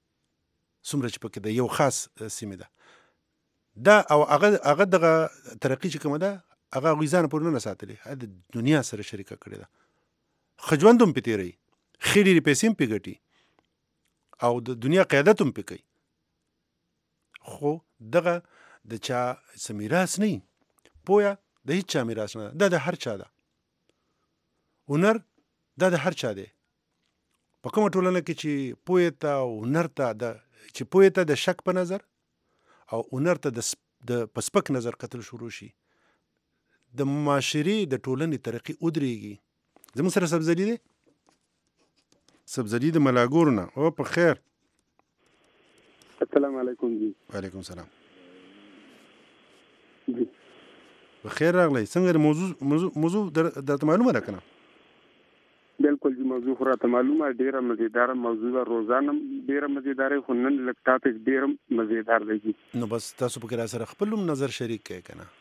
[SPEAKER 1] څومره چې پکې د یو خاص سیمې ده دا او هغه دغه ترقي چې کومه ده هغه هغوی ځان پورې نه ساتلې د دنیا سره شریکه کړې ده ښه ژوند هم پې تېروي ښې ډېرې پیسې هم پې ګټي او د دنیا قیادت هم پې کوي خو دغه د چا څه میراث نه وي پوهه د هیڅ چا میراث نه ده دا د هر چا ده هنر دا د هر چا دی په کومه ټولنه کې چې پوهې ته او هنر ته چې پوهې ته د شک په نظر او هنر ته د په سپک نظر کتل شروع شي د معاشرې د ټولنې ترقي ودرېږي زموږ سره سبزلي دی سبزلي د ملاګور نه او په خیر
[SPEAKER 8] السلام علیکم جی
[SPEAKER 1] وعلیکم السلام
[SPEAKER 8] جی
[SPEAKER 1] بخیر راغلی څنګه موضوع درته معلومه ده که نه
[SPEAKER 8] بالکل جی موضوع خو راته معلومه ډیره مزیداره موضوع ده روزانه ډیره مزیداره خو نن لږ ټاپک ډیر مزیدار دی
[SPEAKER 1] نو بس تاسو پکې را سره خپل نظر شریک کړئ که نه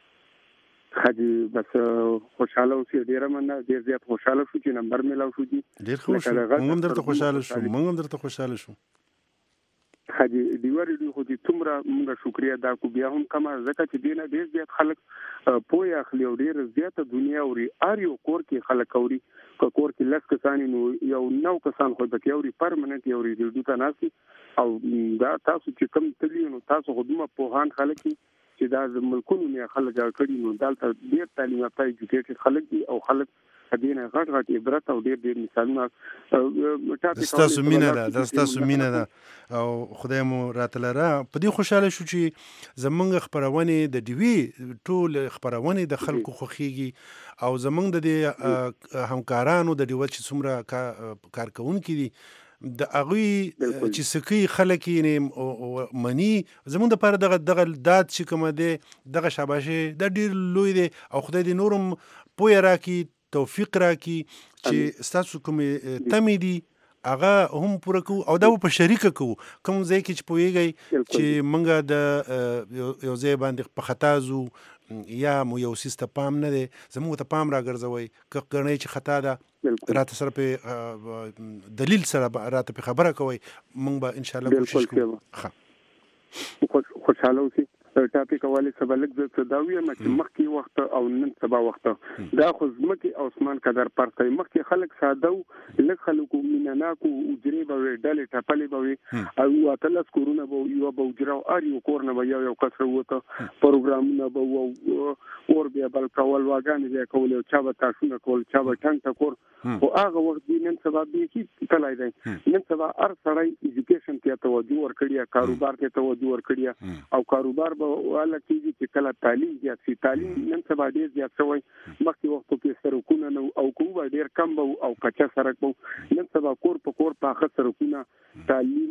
[SPEAKER 8] حاجی بس خوشاله اوسئ ډیره مننه ډیر زیات خوشاله شو چې نمبر میلاو شو جی
[SPEAKER 1] ډیر ښه شو موږ هم درته خوشاله شو
[SPEAKER 8] حاجی دیوه ریډیو خو چې څومره موږ شکریا ادا کو بیا هم کما ځکه چې دینه ډیر زیات خلک پوهه اخلي او ډیر زیاته دنیا اوري اریو کور کې خلک اوري کور کې لږ کسان نو یو نو کسان خو د کیوري پرمننت یوري ریډیو ته ناسي او دا تاسو چې کم تلی نو تاسو خدمت پوهان خلک چې دا ملکونو نه خلک کړي نو دالته ډیر تعلیم یافته ایجوکیټډ خلک دي او خلک دینه غټ عبرت او ډیر مثالونه
[SPEAKER 1] ستاسو مینه ده او خدای مو راتلره په دې خوشاله شو چې زمونږ خبرونه د ډیوی ټول خبرونه د خلکو خوخيږي او زمونږ د همکارانو د ډیوه چې څومره کارکونکي دي د اغوی چې سکی خلک یې منی زمونږ د پر دغه داد چې کوم دی دغه شاباشه د ډیر لوی دی او خدای دې نورم پوی راکی توفیق راکی چې ستاسو کوم تمې دي هغه هم پوره کوو او دا په شریکه کوو کوم ځای کې چې پوهیږئ چې موږ د یو ځای باندې په خطا ځو یا مو یو سیس ته پام نه دی زموږ ته پام راګرځوئ که ګڼئ چې خطا ده راته سره په دلیل سره راته په خبره کوئ موږ به انشاءالله کوشش کوو
[SPEAKER 8] خوشحاله اوسئ ټاپک حواله سبا لږ دا ویم چې مخکې وخت او نن سبا وخت دا خو ځمکې او اسمان قدر پرته مخکې خلک ساده لږ خلکو مینناکو اجرې به ډلې ټپلې به او اتلس کورونه به یو به اجرا او یو کور نه به یو کسر وته پروګرامونه به اور بیا بل کول واګانې بیا کول او چا به تاسو کول چا به ټنګ ټکور او هغه وخت نن سبا به هیڅ تلای دی نن سبا هر سړی ایجوکیشن ته توجه ورکړي کاروبار ته توجه ورکړي او کاروبار والا کېږي چې کله تعلیم زیات شي تعلیم نن سبا ډیر زیات شوی مخکې وختو کې سرکونه نو او کومه ډیر کم او کچا سرک وو نن سبا کور په اخر سرکونه تعلیم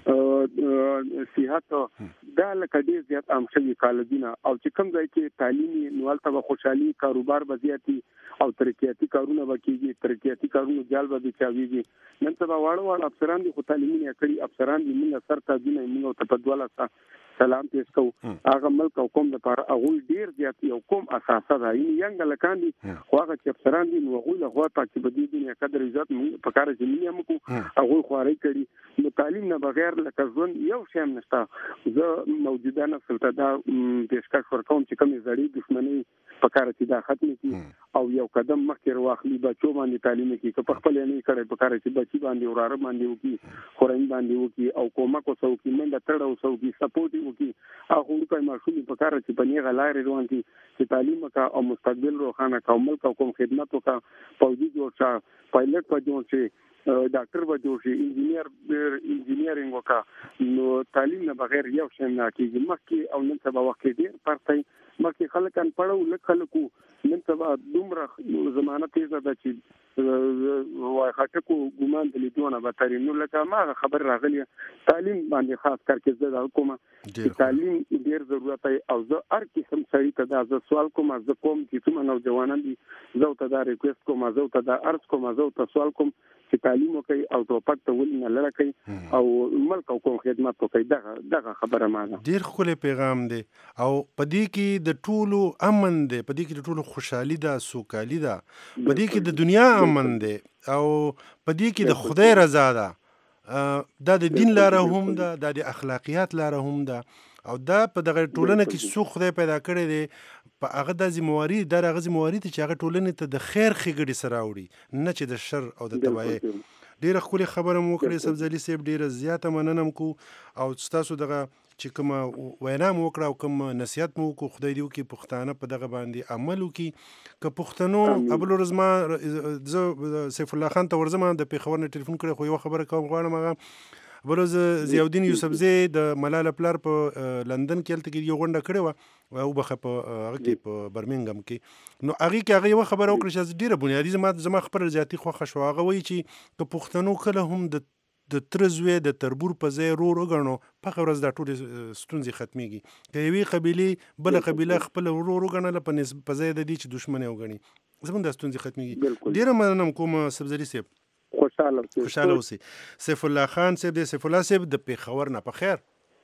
[SPEAKER 8] صحت دا لکه ډیر زیات عام شوی کالجونه او چې کوم ځای کې تعلیمي نوالته به خوشحالي کاروبار به زیاتی او ترقیاتي کارونه به کېږي ترقیاتي کارونه جال به چاويږي نن سبا واړه افسران دي خو تعلیمي نه کړی افسران دي موږ سر تاجونه موږ ته په دواله سلام پیش کو هغه ملک او قوم لپاره هغه ډیر زیات یو قوم اساسه ده یعنی ینګ لکان دي خو هغه چې افسران دي نو هغه له خوا ته په دې دنیا قدر عزت په کار زمینه مو هغه خواري کړي نو تعلیم نه بغیر لکه ځون یو شیم نشته زه موجوده نسل ته دا پیشکش ورکوم چې کومې زړې دښمنۍ په کار چې دا ختم کی او یو قدم مخکې واخلي بچو باندې تعلیم کې که په خپل نه کړي په کار چې بچي باندې وراره باندې وکي خورین باندې وکي او کومک وسو کې منډه تړ او سو کې سپورټ وکي هغه په ماشوم په کار چې په نیغه لارې روان دي چې تعلیم کا او مستقبل روخانه کومل کوم خدمت وکا فوجي جوړ شا پایلټ په جوړ شي ډاکټر به جوړ شي انجینیرینګ وکا نو تعلیم نه بغیر یو شی نه کیږي مخکې او نن سبا وخت ډیر پرته مخکې خلک ان پړو لک خلکو نن سبا دومره زمانه تیزه ده چې وای خټکو ګمان د لیدونه به ترې نو لکه ما خبر راغلی تعلیم باندې خاص کر کې زه حکومت تعلیم ډیر ضرورت دی او زه هر قسم سړی ته دا سوال کوم زه کوم چې څومره نوجوانان دي زه ته دا ریکوست کوم زه ته دا ارز کوم زه ته سوال کوم چې تعلیم وکي او توپک ته ولنه لړکې او ملک او کوم خدمت وکي دغه خبره مانه
[SPEAKER 1] ډیر خپل پیغام دی او پدې کې د ټولو امن دی پدې کې د ټولو خوشحالي ده سوکالي ده پدې کې د دنیا امن دی او پدې کې د خدای رضا ده دا د دین لاره هم ده، دا د اخلاقیات لاره هم ده، او دا په دغه ټولنه کې څوک خدای پیدا کړی دی په هغه د ذمواري دا هغه ذمواري ته چې هغه ټولنې ته د خیر ښېګړې سره راوړي، نه چې د شر او د تباهۍ. ډېره ښکلې خبره مو وکړې سبزلي صاحب، ډېره زیاته مننه م کو، او ستاسو دغه چې کومه وینا مو وکړه او کوم نصیحت مو وکړو، خدای دې وکړي پښتانه په دغه باندې عمل وکړي. که پښتنو ابل ورځ ما زه سیف الله خان ته ورځم، د پېښور نه ټلیفون کړی، خو یوه خبره کوم غواړم، هغه بل ورځ ضیاءالدین یوسفزی د ملاله پلار په لندن کې هلته کې یو غونډه کړې وه، وبخښه په هغه کې په برمنګم کې، نو هغې کې هغه یوه خبره وکړه چې ډېره بنیادي زما خپله زیاتي خوښه شوه. هغه وایي چې که پښتنو کله هم د تره زوی د تربور په ځای رور وګڼو، په هغه ورځ دا ټولې ستونزې ختمیږي. که یوې قبیلې بله قبیله خپله ورور وګڼله په ځای د دې چې دښمن یې وګڼي، زموږ دا ستونزې ختمیږي. ډېره مننه کوم سبزلي صاحب، خوشحاله اوسئ. سیف الله خان صاحب دی، سیف الله صاحب د پېښور نه، په خیر؟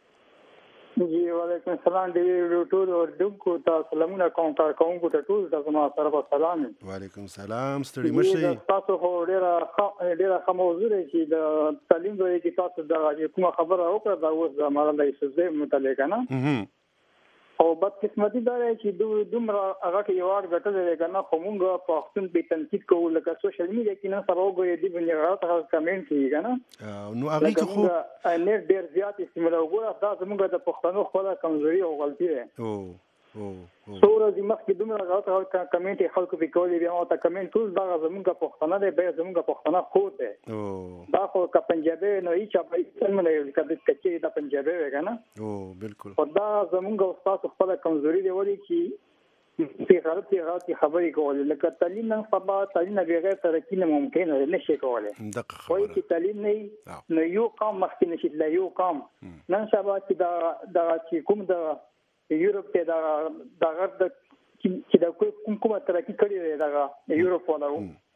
[SPEAKER 9] جی وعلیکم السلام. ډېر ټول اردوونکو ته سلامونه کوم، کارکوونکو ته ټول ته زما طرفه سلام.
[SPEAKER 1] وعلیکم السلام، ستړي مه شئ.
[SPEAKER 9] تاسو خو ډېره ښه موضوع دی چې د تعلیم ځای کې تاسو دغه کومه خبره وکړه، دا اوس د ملاله یوسفزۍ متعلق نه، او بدقسمتي دا دی چې دومره هغه کې یو اړ ګټلی دی که نه، خو مونږ پښتون پې تنقید کوو، لکه سوشل میډیا کې نن سبا وګورئ دې باندې غلط کمنټ کېږي که نه،
[SPEAKER 1] نو هغې کې خو
[SPEAKER 9] نیټ ډېر زیات استعمال. وګوره دا زموږ د پښتنو خپله کمزوري او غلطي دی. څو ورځې مخکې دومره غلط کمنټ یې خلکو پې کولې، بیا ورته کمنټ ټول دغه زموږ پښتانه دی، بیا زموږ پښتانه خور دی. دا خو که پنجابی وی نو هېچا به هېڅ نه لګوي، که چېرې دا پنجابی وی که نه،
[SPEAKER 1] بالکل.
[SPEAKER 9] خو دا زموږ او ستاسو خپله کمزوري دی، ولې چې غلطې خبرې کولې. لکه تعلیم نن سبا تعلیم نه بغیر ترقي نه ممکن دی، نه شي کولی. وایي چې تعلیم نه وي نو یو قام مخکې نه شي تللی، یو قام. نن سبا چې دغه چې کوم د یورپ کې دغه چې د کومه ترقي کړې دی دغه یورپ والا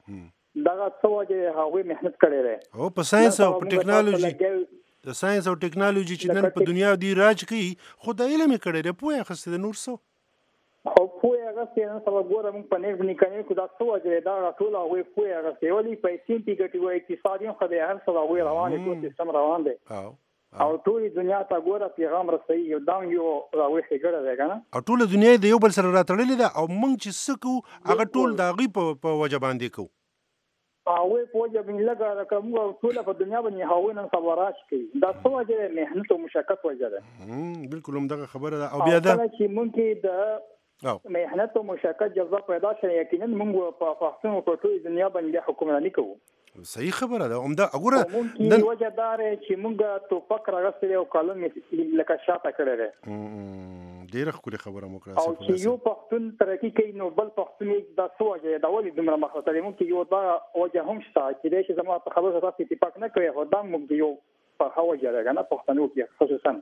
[SPEAKER 9] دغه څه وجه هغوی محنت کړی دی،
[SPEAKER 1] او په ساینس او په ټیکنالوژي، د ساینس او ټیکنالوژي چې نن په دنیا دی راج کوي، خو د علم یې کړی دی، پوه یې اخیستی دی، نور څه
[SPEAKER 9] خو پوه یې اخیستی. نن سبا ګوره مونږ په نیټ باندې کنې کړو، دا څه وجه دی، دغه ټول هغوی پوه یې اخیستی، ولې پیسې پې ګټي وایي، اقتصاد هم ښه دی، هر څه هغوی روان دی، ټول سیستم روان دی، او ټولې دنیا ته ګوره پیغام رسوي، یو دا یو هغوی ښېګړه دی که نه،
[SPEAKER 1] او ټوله دنیا د یو بل سره راتړلې ده، او موږ چې څه کوو هغه ټول د هغوی په وجه باندې کوو،
[SPEAKER 9] هغوی په وجه باندې لږه لکه موږ ټوله په دنیا باندې هغوی نن سبا راج کوي. دا څه وجه دی؟ محنت او مشقت وجه ده.
[SPEAKER 1] بالکل همدغه خبره ده. او بیا ده
[SPEAKER 9] کله چې مونږ کې د محنت او مشقت جذبه پیدا شي، یقینا موږ په پښتون په ټولې دنیا باندې حکومراني کوو.
[SPEAKER 1] صحیح خبره ده. همدا وګوره
[SPEAKER 9] نن وجه دا دی چې موږ ټوپک راغستی دی او قانون لکه شاته کړی دی.
[SPEAKER 1] ډېره ښکلې خبره مو کړه.
[SPEAKER 9] او چې یو پښتون ترقي کوي نو بل پښتون دا څه وجه دی، دا ولې دومره مخ ته دی؟ موږ کې یو دا وجه هم شته چې دی چې زما په خبرو سره تاسو اتفاق نه کوئ، خو دا موږ یو په ښه وجه دی که نه، پښتنو کې خصوصا.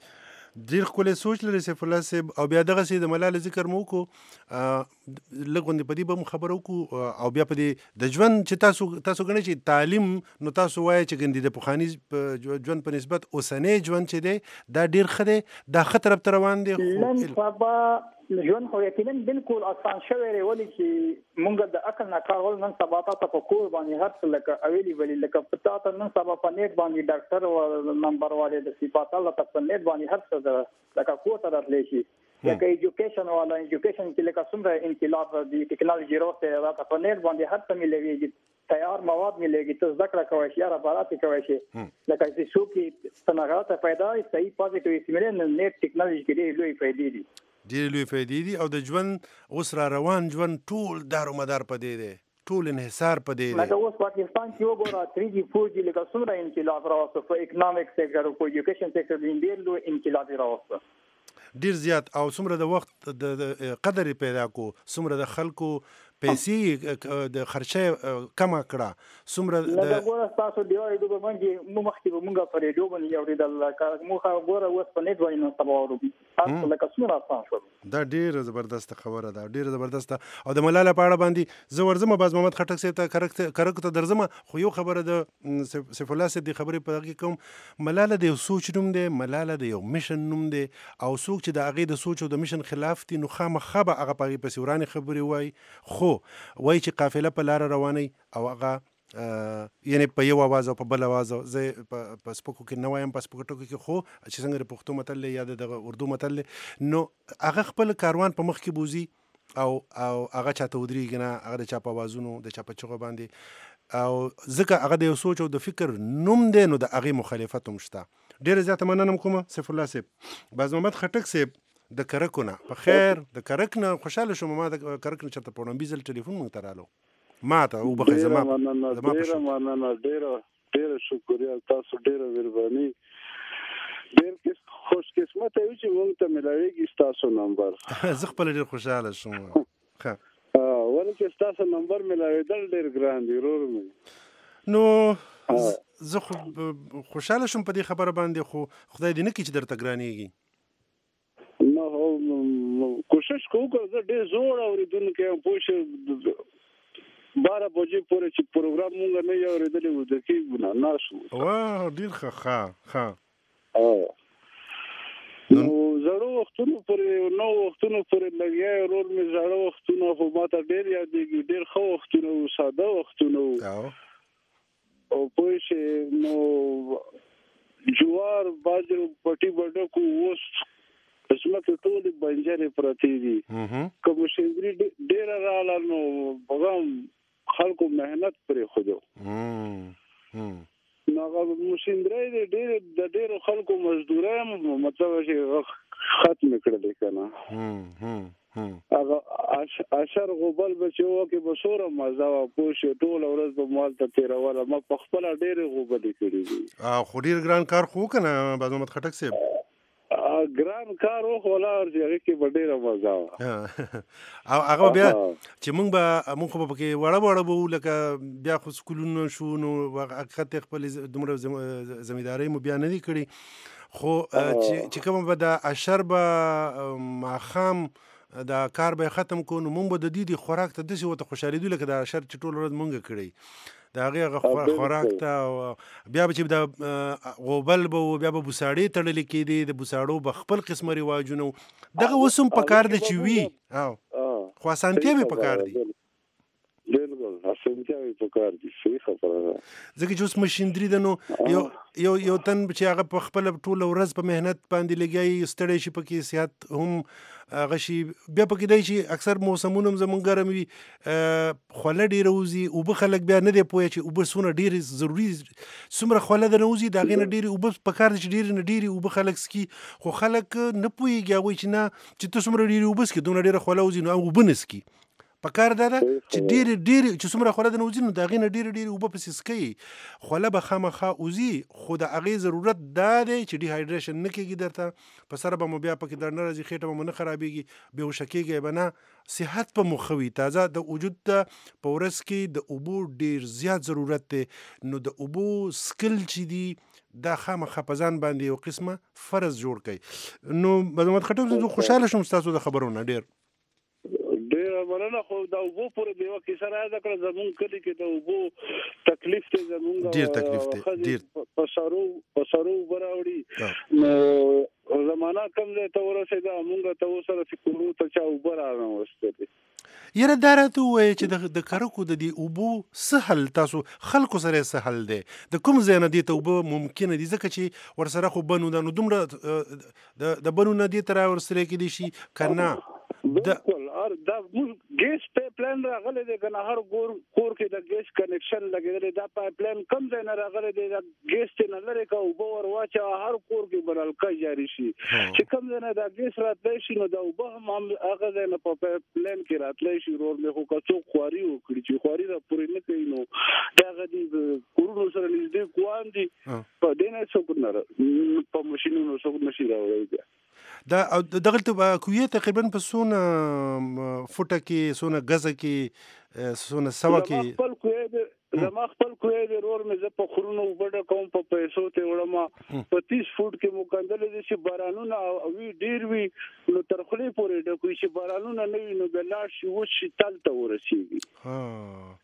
[SPEAKER 1] ډېر ښکلی سوچ لري سیف الله صاحب. او بیا دغسې د ملاله ذکر مو وکړو، لږ غوندې په دې به مو خبره وکړو، او بیا په دې د ژوند چې تاسو ګڼئ چې تعلیم، نو تاسو وایئ چې ګندې د پخواني ژوند په نسبت اوسنی ژوند چې دی دا ډېر ښه دی، دا ښه طرف ته روان دی.
[SPEAKER 9] نن سبا ژوند خو یقینا بالکل اسان شوی دی، ولې چې موږ د عقل نه کار اخلو. نن سبا تاسو په کور باندې هر څه لکه اویلیبل، لکه په تاسو نن سبا په نیټ باندې ډاکټر او نمبر والے د صفات الله تاسو په نیټ باندې هر څه لکه کور ته راتلی شي. لکه ایجوکیشن والا ایجوکیشن کې لکه څومره انقلاب د ټیکنالوژي راوسته راته په نیټ باندې هر څه ملويږي، تیار مواد ملويږي، ته زده کړه کوئ شي، رابطه کوئ شي، لکه چې څوک صنعت پیدا صحیح پازیټیو استعمال نیټ ټیکنالوژي کې ډېرې لوی فائدې دي،
[SPEAKER 1] ډېرې لوی فائدې دي. او د ژوند اوس را روان ژوند ټول دار و مدار په دې دی، ټول انحصار په دې دی.
[SPEAKER 9] لکه اوس پاکستان کې وګوره 3G 4G لکه څومره انقلاب راوسته په اکنامک سیکټر او په ایجوکیشن سیکټر باندې ډېر لوی انقلاب راوسته،
[SPEAKER 1] ډیر زیات. او څومره د وخت د قدر پیدا کو، څومره د خلکو پیسې د خرچه کمه کړه، څومره
[SPEAKER 9] د ګوره تاسو دی وایي د باندې مو مخکې به مونږ په ریډیو باندې اورېدل، که مو ګوره اوس په نیټ باندې سبا اورو تاسو لکه څومره آسان شو.
[SPEAKER 1] دا ډیره زبردست خبره ده، ډیره زبردست. او د ملاله په اړه باندې زه ورځم باز محمد خټک صاحب ته کرک ته درځم، خو یو خبره د سیف الله صاحب دی خبرې په هغې کوم، ملاله د یو سوچ نوم دی، ملاله د یو میشن نوم دی، او څوک چې د هغې د سوچ او د میشن خلاف دي نو خامخا به هغه په هغې پسې ورانې خبرې وایي، خو وایي چې قافله په لاره روانوي او هغه یعنی په یو आवाज او په بل आवाज زه په سپکو کې نه وایم، په سپکو ټکو کې خو چې څنګه د پښتو متل یا د اردو متل نو هغه خپل کاروان په مخ کې بوزي او هغه چاته ودرېږي نه، هغه د چا په اوازونو د چا په چغو باندې او ځکه هغه د یو سوچ او د فکر نوم دی نو د هغې مخالفت هم شته. ډېره زیاته مننه کوم سیف الله صاحب. باز محمد خټک صاحب د کرکو نه په خیر د کرک نه خوشحاله شوم. ما د کرک نه چېرته په وړاندې ځل ټلیفون مونږ ته رالو ما ته وبخښئ زما
[SPEAKER 8] ډېره مننه ډېره شکریه تاسو ډېره مهرباني ډېر خوش قسمت یو چې مونږ ته ملاویږي ستاسو نمبر.
[SPEAKER 1] زه خپل ډېر خوشحاله شوم. ښه
[SPEAKER 8] ولې چې ستاسو نمبر ملاوېدل ډېر ګران دي ورور مې.
[SPEAKER 1] نو زه خو خوشحاله شوم په دې خبره باندې، خو خدای دې نه کړي چې درته ګرانېږي.
[SPEAKER 8] نو کوشش کوو که زه ډېر زوړ اورېدونکی یم پوه شې 12 بجې پورې چې پروګرام مونږ نه یې اورېدلی وده کېږو نه ناسو.
[SPEAKER 1] واه ډېر ښه.
[SPEAKER 8] نو زړو وختونو پورې نو وختونو پورې لګیا ورور مې زړو وختونه خو ما ته ډېر یادېږي، ډېر ښه وختونه وو، ساده وختونه وو او پوه شې نو جوار باجرو پټي بډکو اوس ځمکې ټولې بنجرې پرتې دي. که مشینري ډېره راغله نو هغه خلکو محنت پرېښودو نو هغه مشینري د ډېرو خلکو مزدورۍ مطلب چې ختم کړلې که نه هغه اشر غوبل به چې وکړې به څومره مزه وه پوه شې ټوله ورځ به مو هلته تېروله. ما په خپله ډېرې غوبلې کړي دي.
[SPEAKER 1] خو ډېر ګران کار خو که نه باز محمد خټک صاحب؟
[SPEAKER 8] ګران کار وخو ولاړ چې هغې کې به ډېره مزه وه.
[SPEAKER 1] او هغه بیا چې مونږ خو به پکې وړه به وو لکه بیا خو سکولونه شو نو حقیقت خپلې دومره زمیندارۍ مو بیا نه دي کړي، خو چې کومه به د اشر به ماښام دا کار به ختم کو نو مونږ به د دې خوراک ته داسې ورته خوشحالېدو لکه د اشر چې ټوله ورځ مونږ کړی د هغې هغه خوراک ته. بیا به چې د غوبل به و بیا به بوساړې تړلې کېدې، د بوساړو به خپل قسمه رواجونه دغه اوس هم په کار دی چې وي، خو اسانتیا به په کار دي.
[SPEAKER 8] بالکل اسانتیا به په کار دي. صحیح خبره ده.
[SPEAKER 1] ځکه چې اوس مشینري ده نو یو تن چې هغه په خپله ټوله ورځ په محنت باندې لګیا ستړی شي، پکې صحت هم هغه شي، بیا پکې دی چې اکثر موسمونه هم زمونږ ګرم وي، خوله ډېره وځي، اوبه خلک بیا نه دی پوهه چې اوبه څومره ډېرې ضروري څومره خوله ده نه وځي، د هغې نه ډېرې اوبه په کار دي چې ډېرې نه ډېرې اوبه خلک څکي، خو خلک نه پوهېږي هغوی چې نه چې ته څومره ډېرې اوبه څکي دومره ډېره خوله وځي نو اوبه نه څکي. په کار دا ده چې ډېرې چې څومره خوله ده نه وځي نو د هغې نه ډېرې اوبه پسې څکوي. خوله به خامخا وځي خو د هغې ضرورت دا دی چې ډیهایډریشن نه کېږي درته، په سره به مو بیا پکې در نه راځي، خېټه به مو نه خرابېږي، بېهوشه کېږئ به نه، صحت به مو ښه وي، تازه د وجود ته په ورځ کې د اوبو ډېر زیات ضرورت دی. نو د اوبو سکل چې دي دا خامخا په ځان باندې یو قسمه فرض جوړ کړئ. نو محمد خټک زه خوشحاله شوم ستاسو د خبرونه ډېر
[SPEAKER 8] مننه. خو د اوبو پورې د یوه کیسه را یاده کړه. زمونږ کلي کې د اوبو تکلیف دی، زمونږ
[SPEAKER 1] ډېر تکلیف دی، ډېر
[SPEAKER 8] په سرو اوبه راوړي نو زمانه کم ځای ته ورسېده، مونږ ته اوسره چې کورو ته چا اوبه را راوستلې.
[SPEAKER 1] یاره دا راته ووایه چې د کرکو د دې اوبو څه حل تاسو خلکو سره یې څه حل دی؟ د کوم ځای نه دې ته اوبه ممکنه دي؟ ځکه چې ورسره خو بنو ده نو دومره د بنو نه دې ته راورسېدلی کېدی شي که نه؟
[SPEAKER 8] بالکل دا ګیس پایپ لاین راغلی دی که نه، هر کور کې د ګیس کنیکشن لګېدلی، دا پایپ لاین کوم ځای نه راغلی دی، دا ګیس ته نه لرې که اوبه ور واچوه، هر کور کې به نلکه جاري شي. چې کوم ځای نه دا ګیس راتلی شي نو د اوبه هم هغه ځای نه په پایپ لاین کې راتلی شي. ورور مې خو که څوک خواري وکړي چې خواري را پورې نه کوي نو د هغه دي کورونو سره نږدې کوان دي، په دې نه څوک نه په ماشینونو څوک نشي راوړی. بیا
[SPEAKER 1] دغلته کویه تقریبا په څونه فوټه کې، څونه ګزه کې، څونه سوه کې؟
[SPEAKER 8] زما خپل کوی دی ورور مې، زه په خرونو اوبه ډکوم، په پیسو ته وړم، په 30 فوټ کې مو کندلې دي چې بارانونه وي ډېر وي نو تر خولې پورې ډکوي، چې بارانونه نه وي نو بیا لاړ شي اوس شي تل ته ورسېږي.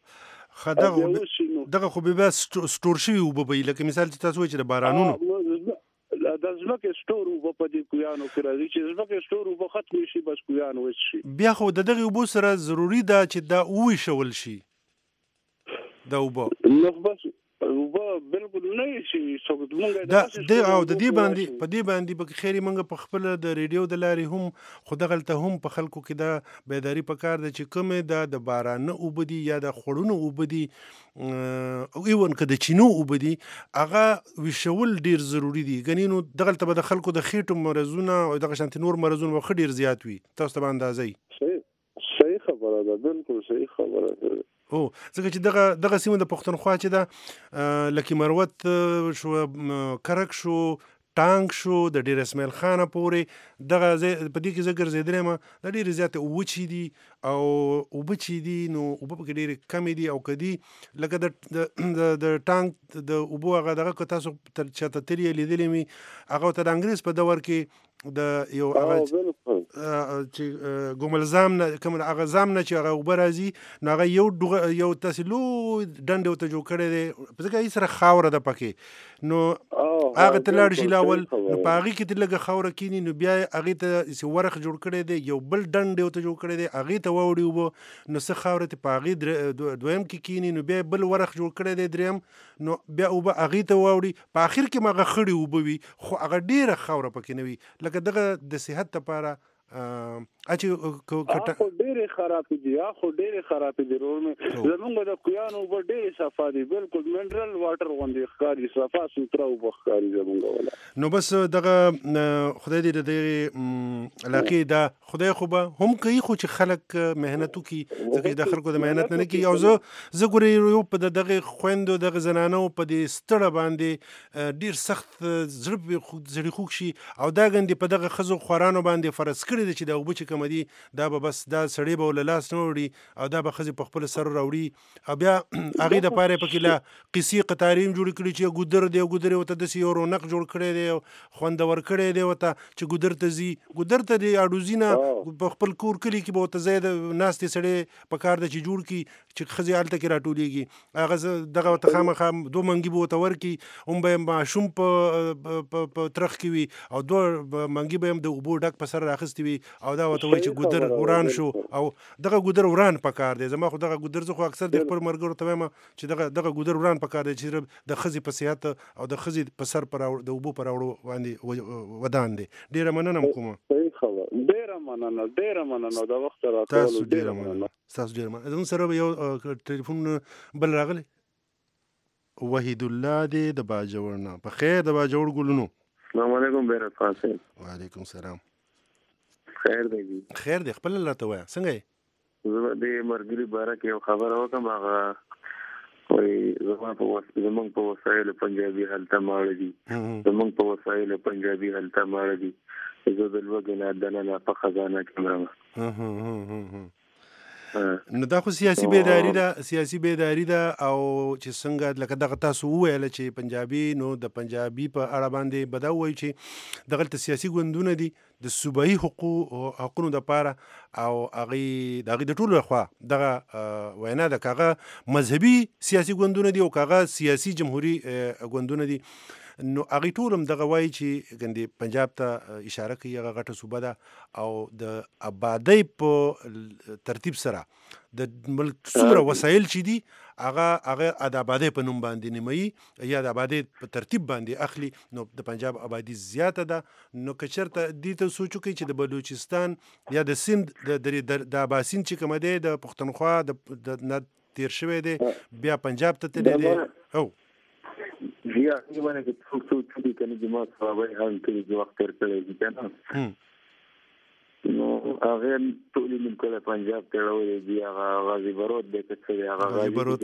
[SPEAKER 1] دغه خو بیا سټور شوي اوبه به وي، لکه مثال چې تاسو وایئ چې د بارانونو
[SPEAKER 8] د ځمکې سټور اوبه په دې کویانو کې راځي، چې ځمکې سټور اوبه ختمې شي بس کویان وچ شي.
[SPEAKER 1] بیا خو د دغې اوبو سره ضروري ده چې دا وویشول شي، د اوبه
[SPEAKER 8] نو بس اوبه بالکل نه شي څوک مونږ
[SPEAKER 1] د دې باندې په دې باندې به خیري مونږ په خپل د ریډیو د لارې هم خو دغلته هم په خلکو کې دا بیداری پکار ده چې کومې د بارانه اوبه دي یا د خړونو اوبه دي او ایون که د چینو اوبه دي هغه ویشول ډیر ضروری دي ګنې نو دغلته به د خلکو د خېټو مرضونه او دغه شانتي نور مرضونه به ښه ډیر زیات وي تاسو ته به اندازه
[SPEAKER 8] صحیح خبره ده بالکل صحیح خبره ده
[SPEAKER 1] او ځکه چې دغه سیمه د پښتونخوا چې ده لکه مروت شو کرک شو ټانک شو د ډیر اسماعیل خانه پورې دغه په دې کې زه ګرځېدلی یم د ډېرې زیاتې اوبه چې دي او اوبه چې دي نو اوبه پکې ډېرې کمې دي او که دي لکه د ټانک د اوبو هغه دغه که تاسو چاته تلي لیدلی مي هغه ته د انګریز په دور کې د یو هغه چې ګوملزام نه کوم هغه زام نه چې هغه اوبه راځي نو هغه یو تاسې لوی ډنډ ورته جوړ کړی دی په ځکه هېڅ سره خاوره ده پکې نو هغه ته لاړ شي لاول نو په هغې کې ته لږه خاوره کیني نو بیا هغې ته ورخ جوړ کړی دی یو بل ډنډ ورته جوړ کړی دی هغې ته واوړي اوبه نو څه خاوره ته په هغې دویم کې کیني نو بیا بل ورخ جوړ کړی دی دریم نو بیا اوبه هغې ته واوړي په آخر کې م هغه خړې اوبه وي خو هغه ډېره خاوره پکې نه وي لکه دغه د صحت لپاره
[SPEAKER 8] خو ډېرې خرابې دي خو ډېرې خرابې دي ورور مې زمونږ د کویانو اوبه ډېرې صفا دي بالکل منرل واټر غوندې ښکاري صفا سوتره اوبه ښکاري زمونږ ولا
[SPEAKER 1] نو بس دغه خدای دې د دغې علاقې دا خدای خو به هم کوي خو چې خلک محنت وکړي ځکه چې د خلکو د محنت نه کوي او زه ګورې یو په دغه خویندو دغه زنانو په دې ستړه باندې ډېر سخت زړي خوږ شي او دا ګندې په دغه ښځو خوارانو باندې فرض کړي دي چې د اوبه چې کومه دي دا به بس دا سړی به له لاس نه وړي او دا به ښځې په خپل سر راوړي او بیا هغې دپاره یې پکې له قیسې قطارې هم جوړې کړي چې ګودر دی او ګودر یې ورته داسې یو رونق جوړ کړی دی او خوندور کړی دی ورته چې ګودر ته ځي ګودر ته دی اډوزي نه په خپل کور کلي کې به ورته ځای د ناستې سړی په کار ده چې جوړ کړي چې ښځې هلته کې راټولېږي هغه دغه ورته خامخا دوه منګي به ورته ورکړي هم به یې ماشوم په ترخ کې وي او دوه منګي به هم د اوبو ډک په سر راخیستې وي او دا ورته وایي چې ګودر وران شو او دغه ګودر وران پکار دی زما خو دغه ګودر زه خو اکثر د خپل ملګرو ته وایم چې دغه ګودر وران پکار دی چې د ښځې په صحت او د ښځې په سر د اوبو په راوړو باندې ودان دی ډېره مننه م کومه
[SPEAKER 8] ډېره مننه د وخت راکولو ډېره مننه
[SPEAKER 1] ستاسو ډېره مننه زموږ سره به یو ټلیفون بل راغلی وحید الله دی د باجوړ نه په خیر د باجوړ ګلونو
[SPEAKER 3] السلام علیکم بیرت خان صاحب
[SPEAKER 1] وعلیکم السلام
[SPEAKER 3] خیر دی
[SPEAKER 1] خیر دی خپل الله ته وایه څنګه یې
[SPEAKER 3] زه د مرګري باره کې یو خبره وکړم هغه وایي زمونږ په وسایلو پنجابي هلته ماړه دي زمونږ په وسایلو پنجابي هلته ماړه دي زه د لوږې نه دننه په خزانه کې مرم
[SPEAKER 1] نو دا خو سیاسي بیداری ده او چې څنګه لکه دغه تاسو وویل چې پنجابي نو د پنجابي په اړه باندې به دا ووایي چې دغلته سیاسي ګوندونه دي د صوبایي حقونو دپاره او هغې د ټولو لخوا دغه وینا ده که هغه مذهبي سیاسي ګوندونه دي او که هغه سیاسي جمهوري ګوندونه دي نو هغې ټول هم دغه وایي چې ګندې پنجاب ته اشاره کوي هغه غټه صوبه ده او د آبادۍ په ترتیب سره د ملک څومره وسایل چې دي هغه د آبادۍ په نوم باندې نیمایي یا د آبادۍ په ترتیب باندې اخلي نو د پنجاب آبادي زیاته ده نو که چېرته دې ته سوچ وکړي چې د بلوچستان یا د سند د اباسین چې کومه دی د پښتونخوا نه تیر شوی دی بیا پنجاب ته تللی دی او
[SPEAKER 3] بیا ایمانه کې څوک څوک دي کنه جماعت صحابه هم کې وخت تر کړی دي کنه نو هغه ټول من کله پنجاب ته راوړي دي هغه غازی برود د کڅوړي هغه غازی برود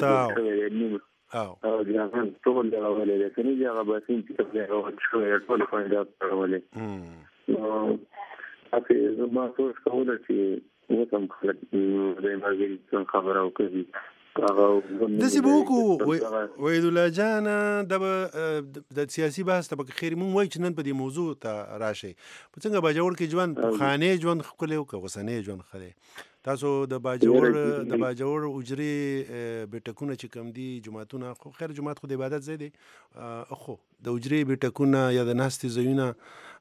[SPEAKER 3] او بیا هم ټول راوړي دي کنه هغه باسین چې په هغه ټول پنجاب ته راوړي نو اته ما سوچ کوله چې وسم خلک د مرګ خبره وکړي
[SPEAKER 1] داسې به وکړو وحید الله جان د سیاسي بحث ته به خیر مونږ وایو چې نن په دې موضوع ته راشئ په څنګه باجوړ کې ژوند پخوانی ژوند ښکلی و که اوسنی ژوند ښه دی تاسو د باجوړ اجرې بیټکونه چې کوم دي جوماتونه خو خیر جومات خو د عبادت ځای دی خو د اجرې بیټکونه یا د ناستې ځایونه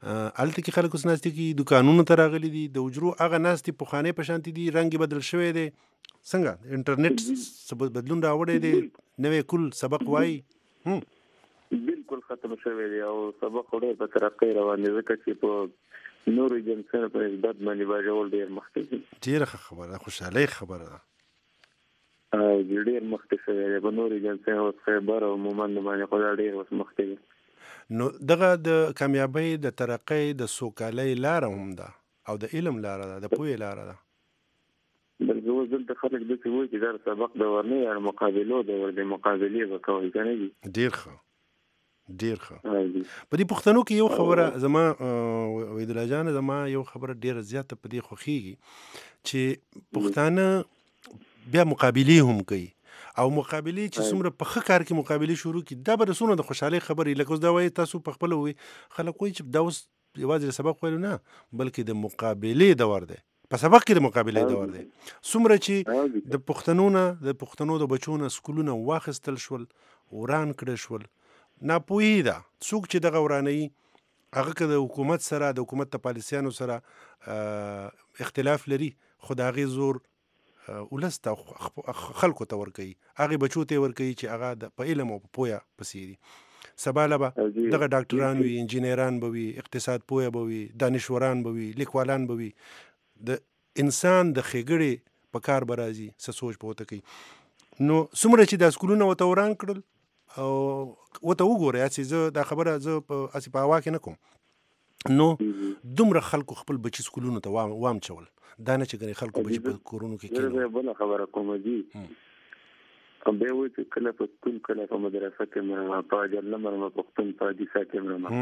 [SPEAKER 1] هلته کې خلک اوس ناستې کې دوکانونو ته راغلي دي، د حجرو هغه ناستې پخوانۍ په شانتې دي، رنګ یې بدل شوی دی. څنګه انټرنیټ بدلون راوړی دی، نوی کل سبق وایي؟
[SPEAKER 3] بالکل ختم شوی دی او سبق ډېر په ترقۍ روان دی، ځکه چې په نورو جنسونو په نسبت باندې باجول ډېر مخکې دي.
[SPEAKER 1] ډېره ښه خبره ده، خوشحالۍ خبره ده.
[SPEAKER 3] ډېر مخکې شوی دی په نورو جنسونو، اوس خیبر او مومند باندې خو دا ډېر اوس مخکې دی.
[SPEAKER 1] نو دغه د کامیابۍ، د ترقۍ، د سوکالۍ لاره هم ده او د علم لاره ده، د پوهې لاره ده.
[SPEAKER 3] بلکې اوس دلته خلک داسې وایي چې دا سبق دور نه دی، مقابلو دور دی، مقابلې به کوئ که نه دي.
[SPEAKER 1] ډېر ښه، ډېر ښه. په دې پښتنو کې یو خبره زما وحیدالله جان، زما یو خبره ډېره زیاته په دې خوښېږي چې پښتانه بیا مقابلې هم کوي، او مقابلې چې څومره په ښه کار کې مقابلې شروع کړي، دا به د څومره د خوشحالۍ خبرې. لکه اوس دا وایي تاسو په خپله وایي، خلک وایي چې دا اوس یوازې د سبق ویلو نه، بلکې د مقابلې دور دی، په سبق کې د مقابلې دور دی. څومره چې د پښتنو نه، د پښتنو د بچو نه سکولونه واخیستل شول، وران کړه شول. ناپوهي ده، څوک چې دغه ورانوي هغه که د حکومت سره، د حکومت د پالیسیانو سره اختلاف لري، خو د هغې زور ولس ته، خلکو ته ورکوي، هغې بچو ته یې ورکوي چې هغه په علم او په پوهه پسې دي. سبا له به دغه ډاکټران وي، انجینران به وي، اقتصاد پوهه به وي، دانشوران به وي، لیکوالان به وي. د انسان د ښېګړې په کار به راځي، څه سوچ به ورته کوي. نو څومره چې دا سکولونه ورته وران کړل او ورته وګورئ، هسې زه دا خبره زه هسې په هوا کې نه کوم، نو دومره خلکو خپل بچي سکولونو ته وامچول، دا نه چې ګنې خلکو بچي په کورونو کې کېنول.
[SPEAKER 3] بله خبره کوم جي، بیا وایي چې کله په سکول، کله په مدرسه کې مرمه، په اجل نه مرمه، پښتون په حدیثه کې مرمه.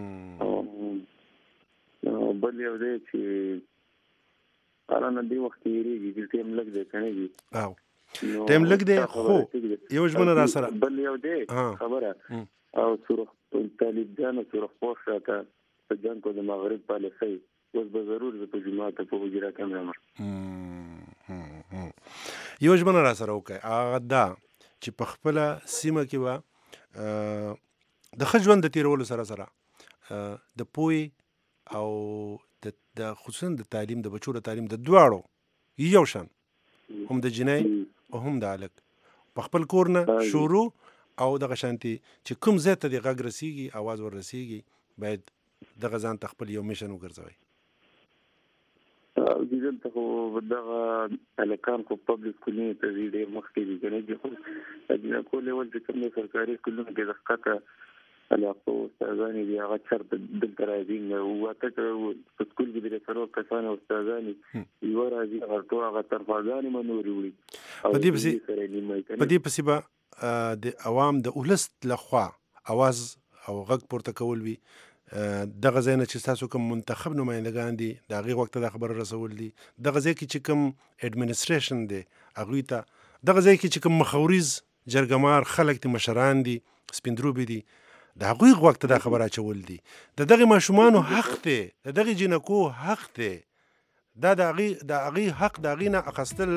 [SPEAKER 3] بل یو دی چې الان دې وخت یېرېږي چې ټایم لږ دی که نه دي؟
[SPEAKER 1] ټایم لږ دی، خو یو ژمنه را سره
[SPEAKER 3] بل یو دی خبره، او طالبانو سرخپوش راته په جنګ د مغرب پالیسۍ، اوس به ضرور زه په جومات په حجره کې مرم.
[SPEAKER 1] یو ژمنه را سره وکړئ، هغه دا چې په خپله سیمه کې به د ښه ژوند د تېرولو سره سره د پوهې او د خصوصا د تعلیم، د بچو د تعلیم، د دواړو یو شان، هم د جنۍ او هم د هلک، په خپل کور نه شروع، او دغه شانتي چې کوم ځای ته د غږ رسیږي، اواز ور رسیږي، باید دغه ځان ته خپل یو میشن وګرځوئ.
[SPEAKER 3] دلته خو دغه هلکان خو پبلک سکولونو ته ځي، ډېر مخکې دي که نه دي، خو جنکو لیول چې کوم دی سرکاري سکولونو کې د ښکته علاقو استادانې دي، هغه چېرته دلته راځي، واته په سکول کې د څلور کسانو استادانې یوه راځي، هغه ټول هغه ترفاګانې به نورې وړي.
[SPEAKER 1] په دې پسې به د عوام د ولس لخوا اواز او غږ پورته کول وي. دغه ځای نه چې ستاسو کوم منتخب نمایندګان دي، د هغې غوږ ته دا خبره رسول دي. دغه ځای کې چې کوم اډمنسټریشن دی، هغوی ته دغه ځای کې چې کوم مخوریز جرګمار خلک دي، مشران دي، سپین دروبې دي، د هغوی غوږ ته دا خبره اچول دي. د دغې ماشومانو حق دی، د دغې جنکو حق دی، دا د هغې حق د هغې نه اخیستل،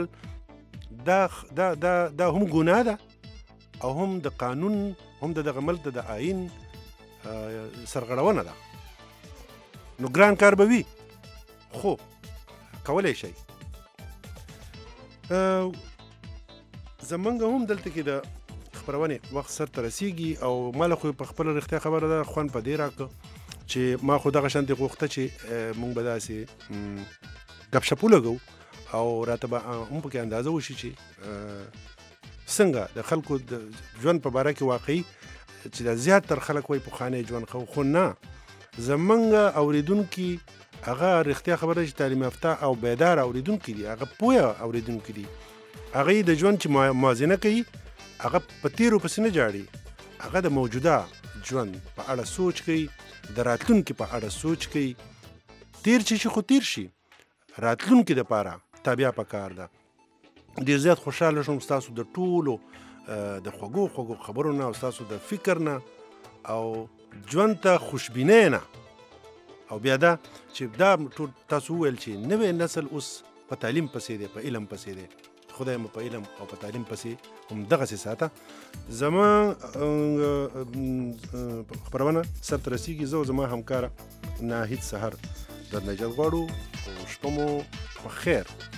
[SPEAKER 1] دا هم ګناه ده او هم د قانون، هم د دغه ملک د آئین سرغړونه ده. نو ګران کار به وي، خو کولی شئ. زمونږ هم دلته کې د خپرونې وخت سر ته رسیږي، او ماله خو په خپله رښتیا خبره ده، خوند په دې راکړه چې ما خو دغه شانتې غوښته چې مونږ به داسې ګپ شپ ولګو، او راته به هم پکې اندازه وشي چې څنګه د خلکو د ژوند په باره کې واقعي چې دا زیات تر خلک وایي پخوانی ژوند خو نه، زمونږ اوریدونکي هغه رښتیا خبره چې تعلیم یافته او بیدار اوریدونکي دي، هغه پوهه اوریدونکي دي، هغه د ژوند چې موازنه کوي، هغه په تیرو پسې نه جاړي، هغه د موجوده ژوند په اړه سوچ کوي، د راتلونکي په اړه سوچ کوي. تیر چې خو تیر شي، راتلونکي دپاره تابع پکار ده. ډېر زیات خوشحاله شوم ستاسو د ټولو د خوږو خوږو خبرونه او ستاسو د فکر نه او ژوند ته خوشبینۍ نه. او بیا دا چې دا ټول تاسو وویل چې نوی نسل اوس په تعلیم پسې دی، په علم پسې دی. خدای مو په علم او په تعلیم پسې هم دغسې ساته. زما خپرونه سر ته رسیږي. زه او زما همکاره نه هیڅ سحر در نجات غواړو او شپه مو په خیر.